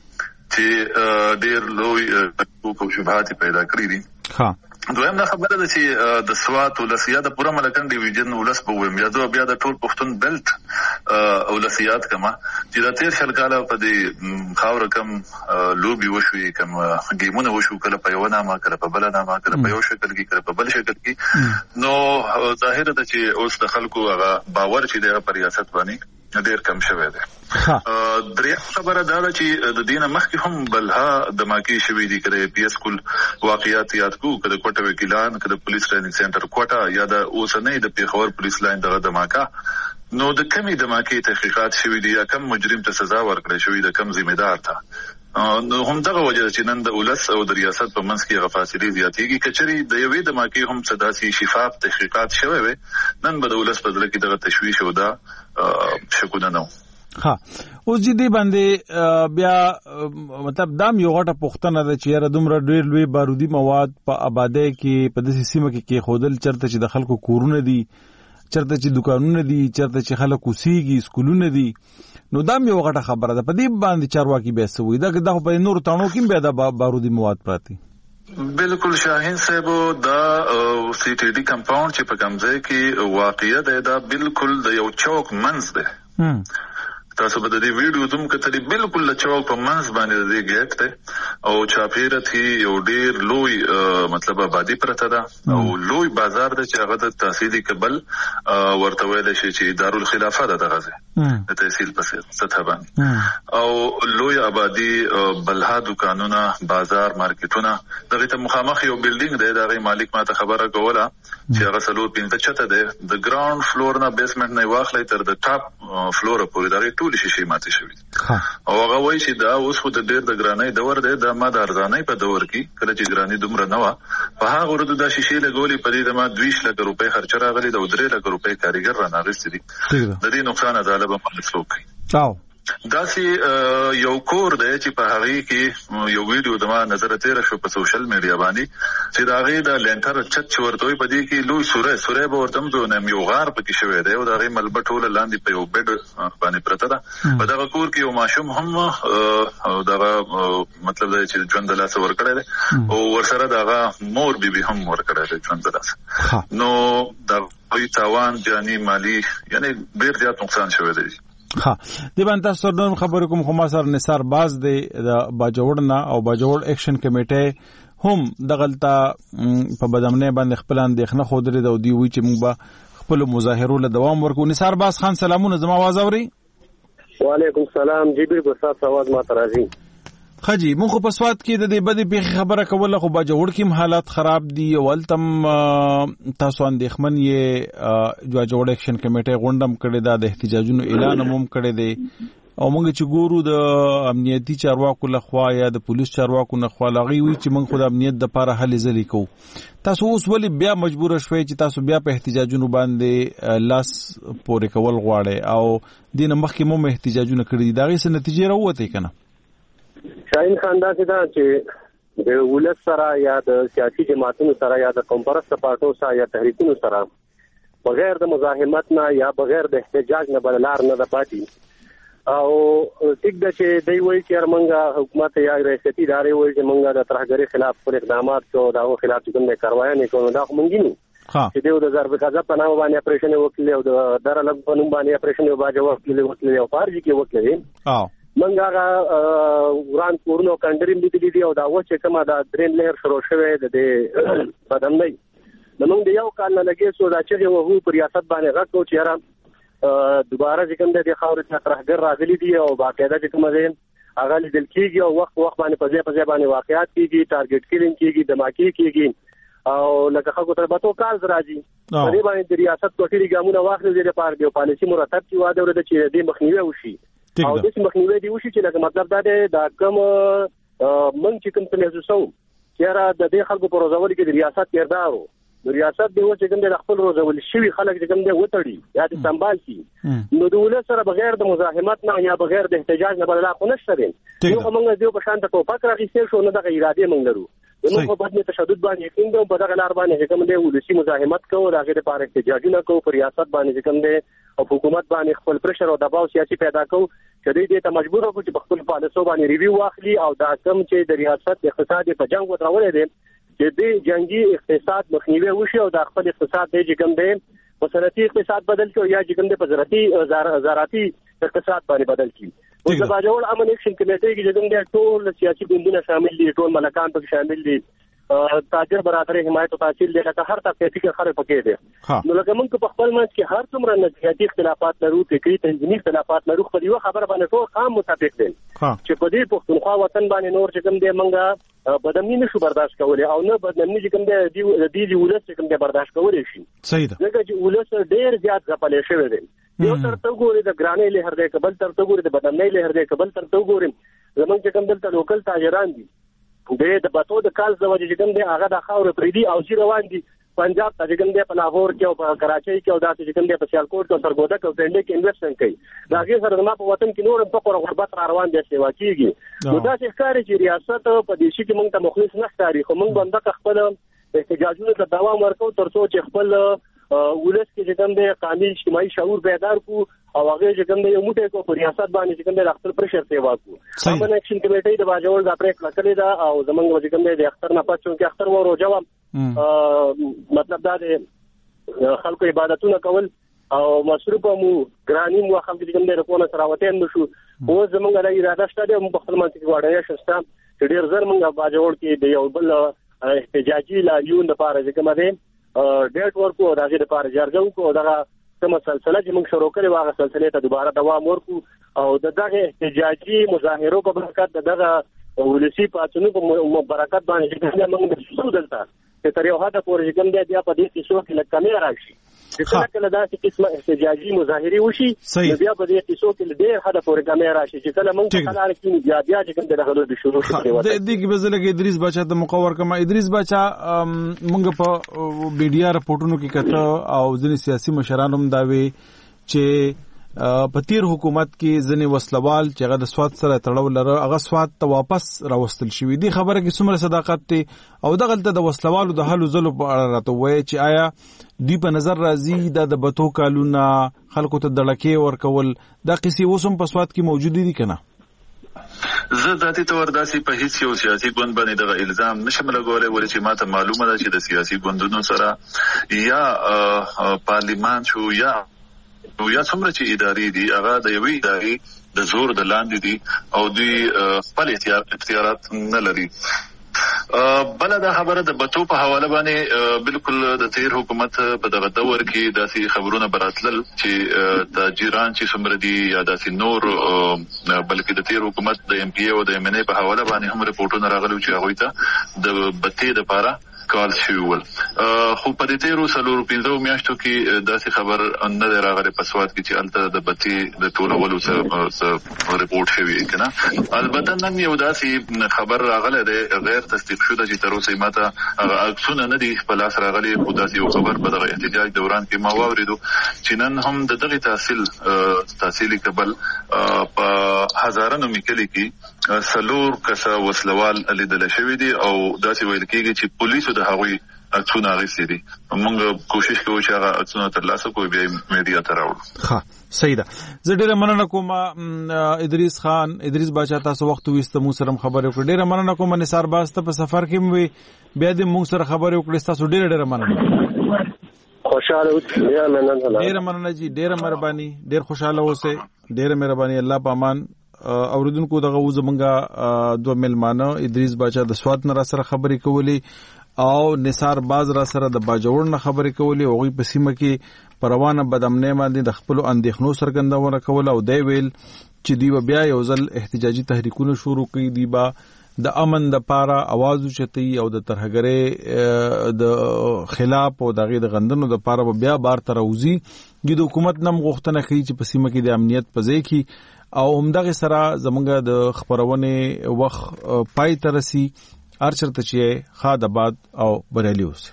چې ډېر لوی کو شبهات پیدا کړې دي. دویم دا خبره ده چې د سوات ولسیا د پوره ملکن ډیویژن ولس په ویم یا بیا د ټول پښتون بیلت ولسیات کما چې د 13 کال په دې خاور کم لوبي وشوي کم گیمونه وشو کله په یو نامه کله په بل نامه کله په یو شکل کې کله په بل شکل کې نو ظاهر ده چې اوس د خلکو هغه باور چې د ریاست باندې ډېر کم شوی دی. درې خبره دا ده چې د دینه مخکې هم بلها دماکي شوی دي کړي پی اس کول واقعیات یاد کو کله کوټه وکیلان کله پولیس ټریننګ سنټر کوټه یا د اوسنۍ د پیښور پولیس لاین دغه دماکا نو د کمی دماکي تحقیقات شوی دي یا کم مجرم ته سزا ورکړي شوی د کم ذمہ دار ته نو هم دغه وجه چې نن د ولس او د ریاست په منځ کې غفاصلي زیاتېږي کچري د یوې دماکي هم صداسي شفاف تحقیقات شوی وي نن به د ولس په ځل کې دغه تشویش او دا شکونه نو. ها اوس جدي باندې بیا مطلب دام یو غټه پښتنه ده چې را دومره ډېر لوی بارودي مواد په آباده کې په داسې سیمه کې خودل چرته چې د خلکو کورونه دي چرته چې دکانونه دي چرته چې خلک اوسېږي سکولونه دي نو دام یو غټه خبره ده په دې باندې چارواکي بیا سوي دا په نور تانو کې بیا د بارودي مواد پراتی بالکل شاهین صاحب دا سی ټي ډي کمپاوند چې په کمزای کې واقعیت ده دا بالکل د یو چوک منځ ده تاسو به د دې ویډیو زوم کتلی بالکل د چوک په منځ باندې د گیټ ته او چاپیره تھی یو ډیر لوی مطلب آبادی پرته ده او لوی بازار ده چې هغه د تحصیلي قبل ورته ویل شي چې دارالخلافه ده دغه د تحصیل په سطح باندې او لوی آبادی بلها دکانونه بازار مارکیټونه دغه ته مخامخ یو بلډینګ ده دغه مالک ماته خبره کوله چې هغه سلور پینځه چته ده د ګراوند فلور نه بیسمنټ نه واخلې تر د ټاپ فلور پورې دغه ټول شي ماته شوی او هغه وایي چې دا اوس خو د ډېر د ګرانۍ دور دی دا ما د ارزانۍ په دور کې کله چې ګرانۍ دومره نه وه په هغه ورځو دا شیشې لګولې په دې د ما 20 لک روپۍ خرچه راغلي د 3 لک روپۍ کاریګر رانغستې دي د دې نقصان عدالت به مالک څوک داسې یو کور دی چې په هغه کې یو ویډیو د ما نظر تیر شو په سوشل میډیا باندې چې دا غي د لینټر چت چورتوي په دې کې لوی سوره به ورتم د یو غار پکې شوی دی او دا غي ملبټول لاندې په یو بیډ باندې پرته ده په دا کور کې یو ماشوم هم دا مطلب دی چې ژوند لاس ور کړی دی او ورسره دا مور بیبي هم ور کړی دی ژوند لاس نو دا وی تاوان جانی مالی یعنی ډیر زیات نقصان شوی دی ها دی باندې تاسو نور خبرې کوم خو ما سره نثار باز دی د باجوړنا او باجوړ اکشن کمیټه هم دغلطه په بدامنه باندې خپل اندېښنه خو درې د دی وی چې موږ به خپل مظاهرو له دوام ورکو نثار باز خان سلامونه زما आवाज اوري وعلیکم السلام جی بالکل صاحب आवाज ما ترازی خجی مونږ په سواد کې د دې بدی پیخي خبره کوله خو باجوړ کې حالات خراب دي او ولتم تاسو اندېښمن یې باجوړ اکشن کمیټه غونډم کړي دا د احتجاجونو اعلان هم کړي دي او مونږ چې ګورو د امنیتي چارواکو لخوا یا د پولیس چارواکو لخوا لاغي وي چې مونږ خو د امنیت د لپاره هلې ځلې کوو تاسو اوس ولې بیا مجبور شوئ چې تاسو بیا په احتجاجونو باندې لاس پورې کول غواړئ او دینه مخکې مو احتجاجونه کړي دي دا غي څه نتیجه راوته کنه شاهین خان دا چې دا چې د ولس سره یا د سیاسي جماعتونو سره یا د قومپرست پارټو سره یا تحریکونو سره بغیر د مزاحمت نه یا بغیر د احتجاج نه بل لار نه پاتې او ټیک د چې دی وایي چې ارمنګا حکومت یا ریاستي ادارې وایي چې مونږه د ترهګرۍ خلاف پر اقدامات کوو دا خلاف کوم کاروایی نه کوو دا مونږ نه چې دیو د ضرب غضب په نامه باندې اپریشن وکړي او د درلب په نوم باندې اپریشن وکړي او پارجي کې وکړي منګه وران کورونو کنډریم دي او دا و چې کومه دا درین لهر شروع شوه د بدنۍ نو موږ یو کال نه لګي سو دا چې وو په ریاست باندې غوښتو چې را دوباره ځکه د خاورې څخه ترهګر راغلي دي او باقاعده چې کومه زين هغه لیدل کیږي او وخت باندې په ځای باندې واقعیت کیږي ټارګټ کیلینګ کیږي دماکي کیږي او لکه خلکو ته به تو کال راځي په دې باندې د ریاست کوټي ګامونه واخلي د پاره دی پالیسي مرتب کی واده ورته چې د مخنیوي وشي او د مخنیوي دی وشي چې لکه مطلب دا دی دا کوم من چې کوم تلزو سو چې را د دې خلکو په روزول کې د ریاست کردارو د ریاست دی چې کوم د خپل روزول شوی خلک چې کوم دی وټړي یا د سنبال شي نو د ولس سره بغیر د مزاحمت نه یا بغیر د احتجاج نه بل لا خو نشته دي نو موږ دیو په شان ته ټوپک راغی شو نه د اراده موږ لرو نو په باندې تشدد باندې کیندو په دغه لار باندې کوم دی ولسی مزاحمت کوو د هغه لپاره احتجاجونه کوو پر ریاست باندې کوم دی او حکومت باندې خپل پرشر او دباو سیاسي پیدا کوو چې دې ته مجبور وکړو چې خپل پالیسو باندې ریویو واخلي او دا کوم چې د ریاست اقتصادي په جنگ وترولې دي چې د جنگي اقتصاد مخنیوي وشي او د خپل اقتصاد د کوم دی په صنعتي اقتصاد بدل کړي یا کوم دی په زراعتي اقتصاد باندې بدل کړي او د باجوړ امن اکشن کمیټې کې کوم دی ټول سیاسي ګوندونه شامل دي ټول ملکان پکې شامل دي تاجر برادر حمایت او تحصیل لکه هر طبقه کې خره پکې دي نو لکه موږ په خپل منځ کې هر څومره نظریاتي اختلافات لرو فکری تنظیمي اختلافات لرو خو یو خبره باندې ټول خام متفق دي چې په دې پښتونخوا وطن باندې نور چې کوم دی موږ بدامني نشو برداشت کولای او نه بدامني چې کوم دی د ولس چې کوم دی برداشت کولای شي صحیح ده ځکه چې ولس ډیر زیات غپلې شوی دی یو تر ته ګوري د ګرانې لهر دی قبل تر ته ګوري د بدامني لهر دی قبل تر ته ګوري زمونږ چې کوم دلته لوکل تاجران دي د باتو د کال د وجې کوم دی هغه د خاور پریدي او چې روان دي پنجاب ته کوم دی په لاهور کې او په کراچۍ کې او داسې کوم دی په سیالکوټ او سرګودا کې او پنډې کې انویسټمنټ کوي دا غي سره ما په وطن کې نور په غربت را روان دي سیوا کیږي نو دا چې ښکاري چې ریاست په دې شي کې موږ ته مخلص نه ښکاري خو موږ بنده خپل احتجاجونو ته دوام ورکو ترڅو چې خپل ولس کې کوم دی قانوني اجتماعي شعور بیدار کو او هغه چې کوم دی یو موټی کو په ریاست باندې چې کوم دی خپل پرشر سیوا کو امن اکشن کمیټې د باجوړ د پریکړه کړې ده او زمونږ چې کوم دی د اختر نه پاتې چې اختر ورو جواب مطلب دا دی خلکو عبادتونه کول او مصروف مو ګرانی مو خلک چې کوم دی رپونه سره وته نشو او زمونږ د اراده شته د خپل منځ کې وړاندې شسته چې ډیر زر مونږ باجوړ کې د یو بل احتجاجي لاریون لپاره چې کوم دی ډیټ ورکو او دغه لپاره جارګو کو او دغه کومه سلسله چې موږ شروع کړې واغه سلسله ته دوباره دوام ورکو او دغه احتجاجي مظاهرو په برکت دغه ولسی پاتونو په برکت باندې چې موږ د څه دلته چې تر یو حد پورې کوم دی بیا په دې کیسو کې لکه کمی راشي چې کله دا چې قسمه احتجاجي مظاهري وشي بیا په دې کیسو کې ډېر حد پورې کمی راشي چې کله موږ په قرار کې بیا چې کوم دغه د شروع شي د دې کې بزلګ ادریس بچا ته مقور کما ادریس بچا موږ په میډیا رپورټونو کې کته او ځینې سیاسي مشرانو هم داوي چې په تیر حکومت کې ځنې وسلوال چې هغه د سواد سره تړاو لري هغه سواد ته واپس راوستل شوی دی خبره کې څومره صداقت ته او دغه د وسلوالو د حل زلو په اړه راته وایي چې آیا دی په نظر راځي د بتو کالونه خلکو ته دړکې ورکول دا قصې اوسم په سواد کې موجود دي کنه زه ذاتي تور داسې په هیڅ یو سیاسي ګوند باندې دغه الزام نشم لګولای ولې چې ماته معلومه ده چې د سیاسي ګوندونو سره یا پارلیمان شو یا څومره چې اداري دي هغه د یوې ادارې د زور د لاندې دي او دوی خپل اختیارات نه لري بل دا خبره د بتو په حواله باندې بالکل د تیر حکومت په دغه دور کې داسې خبرونه براتلل چې د جیران چې څومره دي یا داسې نور بلکې د تیر حکومت د ایم پی او د ایم ان ای په حواله باندې هم رپورټونه راغلي چې هغه ته د بتې د پاره کال شول خو په دې تیرو سلور 15 میاشتو کې داسې خبر نه راغلی په سواد کې چې الته د بتې د ټولولو سره رپورټ شوی کنه البته نن یو داسې خبر راغلی دی غیر تصدیق شوه چې تر اوسه ماته هغه عکسونه نه دي په لاس راغلي خو داسې یو خبر په دغه احتجاج دوران کې ما واوریدو چې نن هم د دغه تحصیلي قبل په هزارانو میکلي کې سلور کسه وسلوال لیدل شوی دي او داسې ویل کېږي چې پولیسو د هغوی اکسونه غوښتي دي موږ کوشش کوو چې هغه اکسونه ترلاسه کړو بیا میډیا ته راوړو ښه صحیح ده زه ډیره مننه کوم ادریس بچا تاسو وخت وست مو سره خبرې وکړې ډیره مننه کوم نثار باز ته په سفر کې وي بیا دې مو سره خبرې وکړې تاسو ډیره مننه خوشاله اوسئ ډیره مننه جی ډیره مهرباني ډیر خوشاله اوسئ ډیره مهرباني الله پامان اوریدونکو دغه وزمنګا دوه ملمانه ادریس بچا د سواد نه را سره خبرې کولې او نثار باز را سره د باجوړ نه خبرې کولې او غي په سیمه کې پروانه بدامنه باندې د خپل اندېښنو سرګندونه کول او دی ویل چې دی بیا یو ځل احتجاجي تحریکونه شروع کړي دی با د امن د پاره आवाज اوچتي او د ترهګرې د خلاف او دغه د غندنو د پاره بیا بار تروزی د حکومت نم غوښتنه کوي چې په سیمه کې د امنیت پځې کې او همدغه سره زمونږ د خبرونه وخت پای ترسي ارچرته چې خاد آباد او بریالي اوس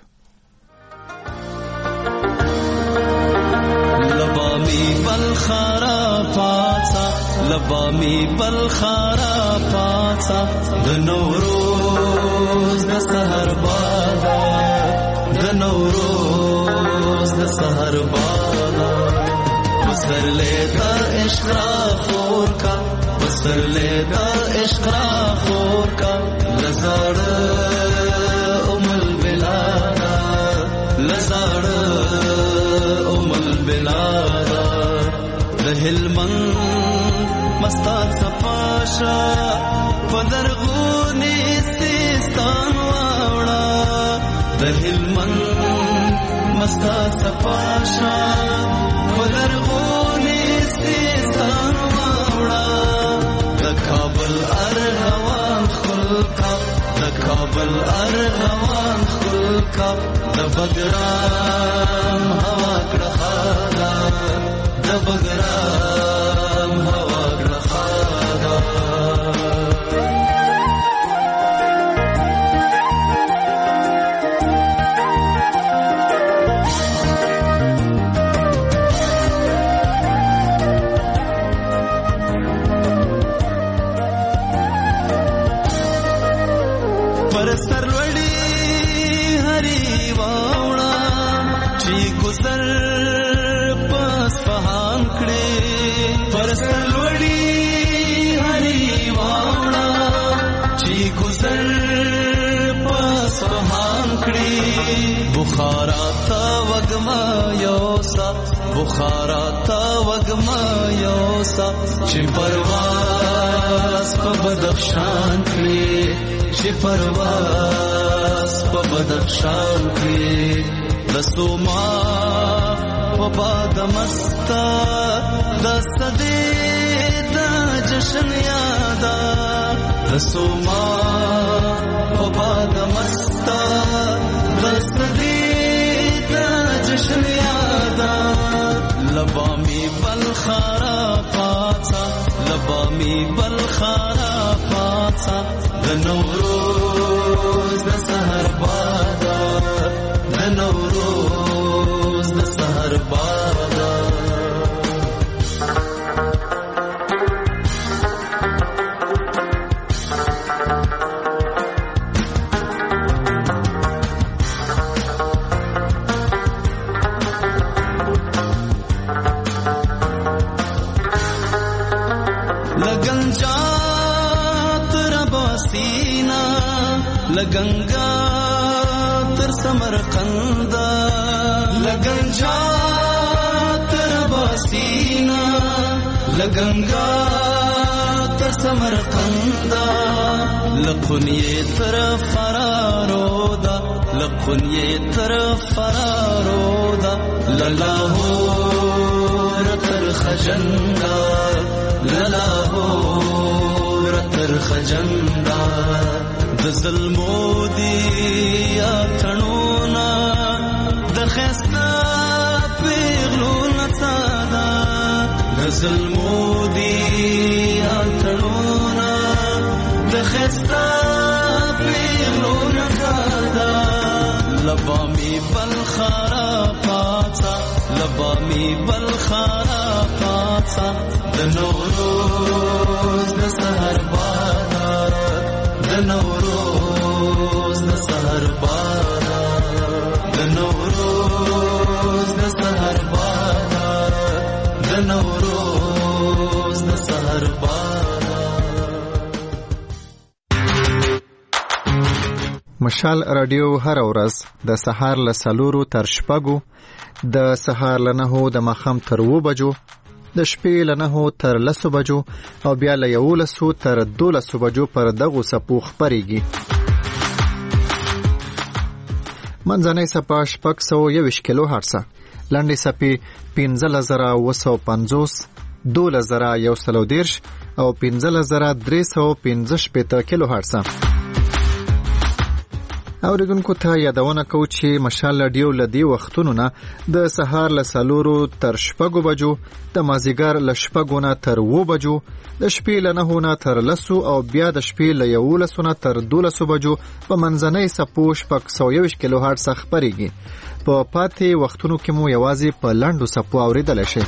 لبامی بلخارا پاتا لبامی بلخارا پاتا د نوروز د سحر بادا د نوروز د سحر بادا بسر لیتا عشق را خور کا بسر لیتا عشق را خور کا لزار ام البلادا لزار ام البلادا دهلمن مستات صفاشا فدرغونی سیستان واوڑا دهلمن مستات صفاشا فدرغونی سیستان واوڑا دکابل ارغوان خلقا دکابل ارغوان خلقا دبگرام هوا کرخادا دبگرام هوا کرخادا واوړه چې گزر پس فهام کړي پر سلوړي هري واوړه چې گزر پس فهام کړي بخارا تا وګما یوسا بخارا تا وګما یوسا چې پرواز په بدخشان کړي چې پرواز په بدخشان کې رسوما په باد مستا د صدې د جشن یادا رسوما په باد مستا د صدې د جشن یادا لبامي بلخارا پاتا لبامي بلخارا پاتا د نوروز د سحر بادا د نوروز د سحر بادا لگنگا تر سمرقند لگنجا تر باسینا لگنگا تر سمرقند لقنیه تر فرارودا لقنیه تر فرارودا للاهور تر خجندا للاهور تر خجندا د ظلمو دی اتنونا د خستا پیغلو نتادا د ظلمو دی اتنونا د خستا پیغلو نتادا لبامی بلخارا پاتا لبامی بلخارا پاتا د نوروز د سحر بادا د نوروز د سحر بادا د نوروز د سحر بادا د نوروز د سحر بادا. مشال رادیو هر ورځ د سحر له 4 تر 6 د سحر له 9 د ماښام تر 2 بجو د شپې له 9 تر 10 بجو او بیا له 11 تر 12 بجو پر دغه سپو خبريږي. منځنۍ سپا 621 کیلو هرتز، لنډې سپې 15950، 12130 او 15315 کیلو هرتز. اوریدونکو ته یادونه کوو چې مشال رادیو لدی وختونو نه د سهار له 4 تر 6 بجو، د مازیګر له 6 نه تر 2 بجو، د شپې له 9 نه تر 10 او بیا د شپې له 11 نه تر 12 بجو په منځنۍ سپو 621 کیلو هرتز خبريږي. په پاتې وختونو کې مو یوازې په لنډو سپو اوریدل شي.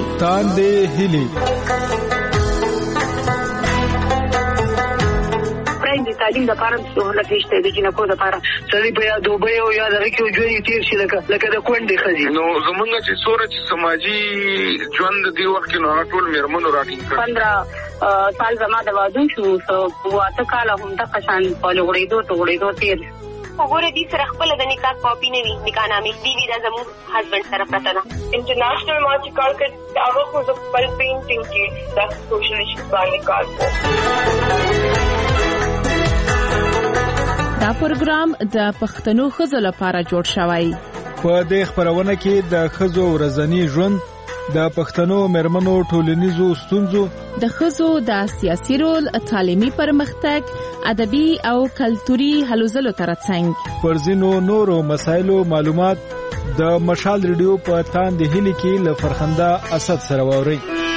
تاندې هلي د تعلیم لپاره سهولت نشته د جنکو لپاره سړي په یا دوبۍ او یا دغه کې ژوند تیر شي لکه د کونډې ښځې نو زمونږ چې څوره چې سماجي ژوند دی وخت کې نو هغه ټول میرمنو راټینګ کړ 15 سال زما د واده شو واته کاله هم د قشان په لغړېدو تیر وګوره دې سره خپل د نکاح کاپی نه وي نکاح نامې دی دا زموږ هسبند سره پته ده انټرنیشنل ما چې کار کړ هغه خو د خپل پینټینګ کې د سوشل ایشوز باندې کار کوي. دا پروګرام د پښتنو ښځو لپاره جوړ شوی. په دې خبرونه کې د ښځو ورځنی ژوند، د پښتنو مېرمنو ټولنیزو ستونزو، د ښځو د سیاسي رول، تعلیمي پرمختګ، ادبي او کلتوري هلو ځلو ترڅنګ پر ځینو نورو مسایلو معلومات د مشال ریډیو په تاندې هلي کې له فرخنده اسد سره واوري.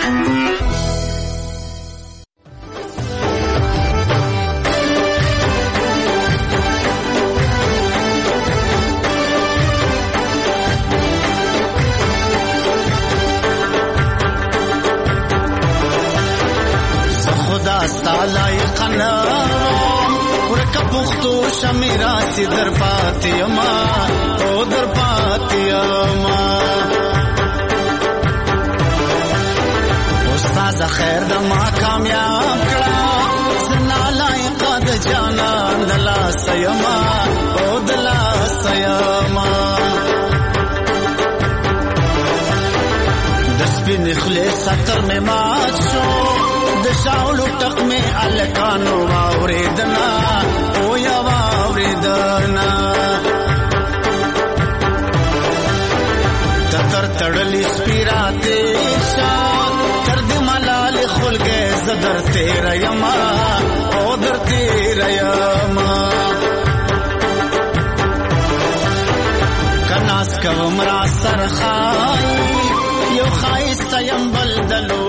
شمیرا سی در پاتیما او در پاتیما استاد خیر د ما کامیاب کړه زنا لایق د جانان دلا سیما او دلا سیما د سپین خلی ستر می مات شو د شاولو ټق می الکانو اوریدنا او یا اوریدنا تر تړلی سپیراته شان تر دې ملال خلګه زدر تیر یما او در تیر یما کناس کوم را سرخای یو خایست یم بلدلو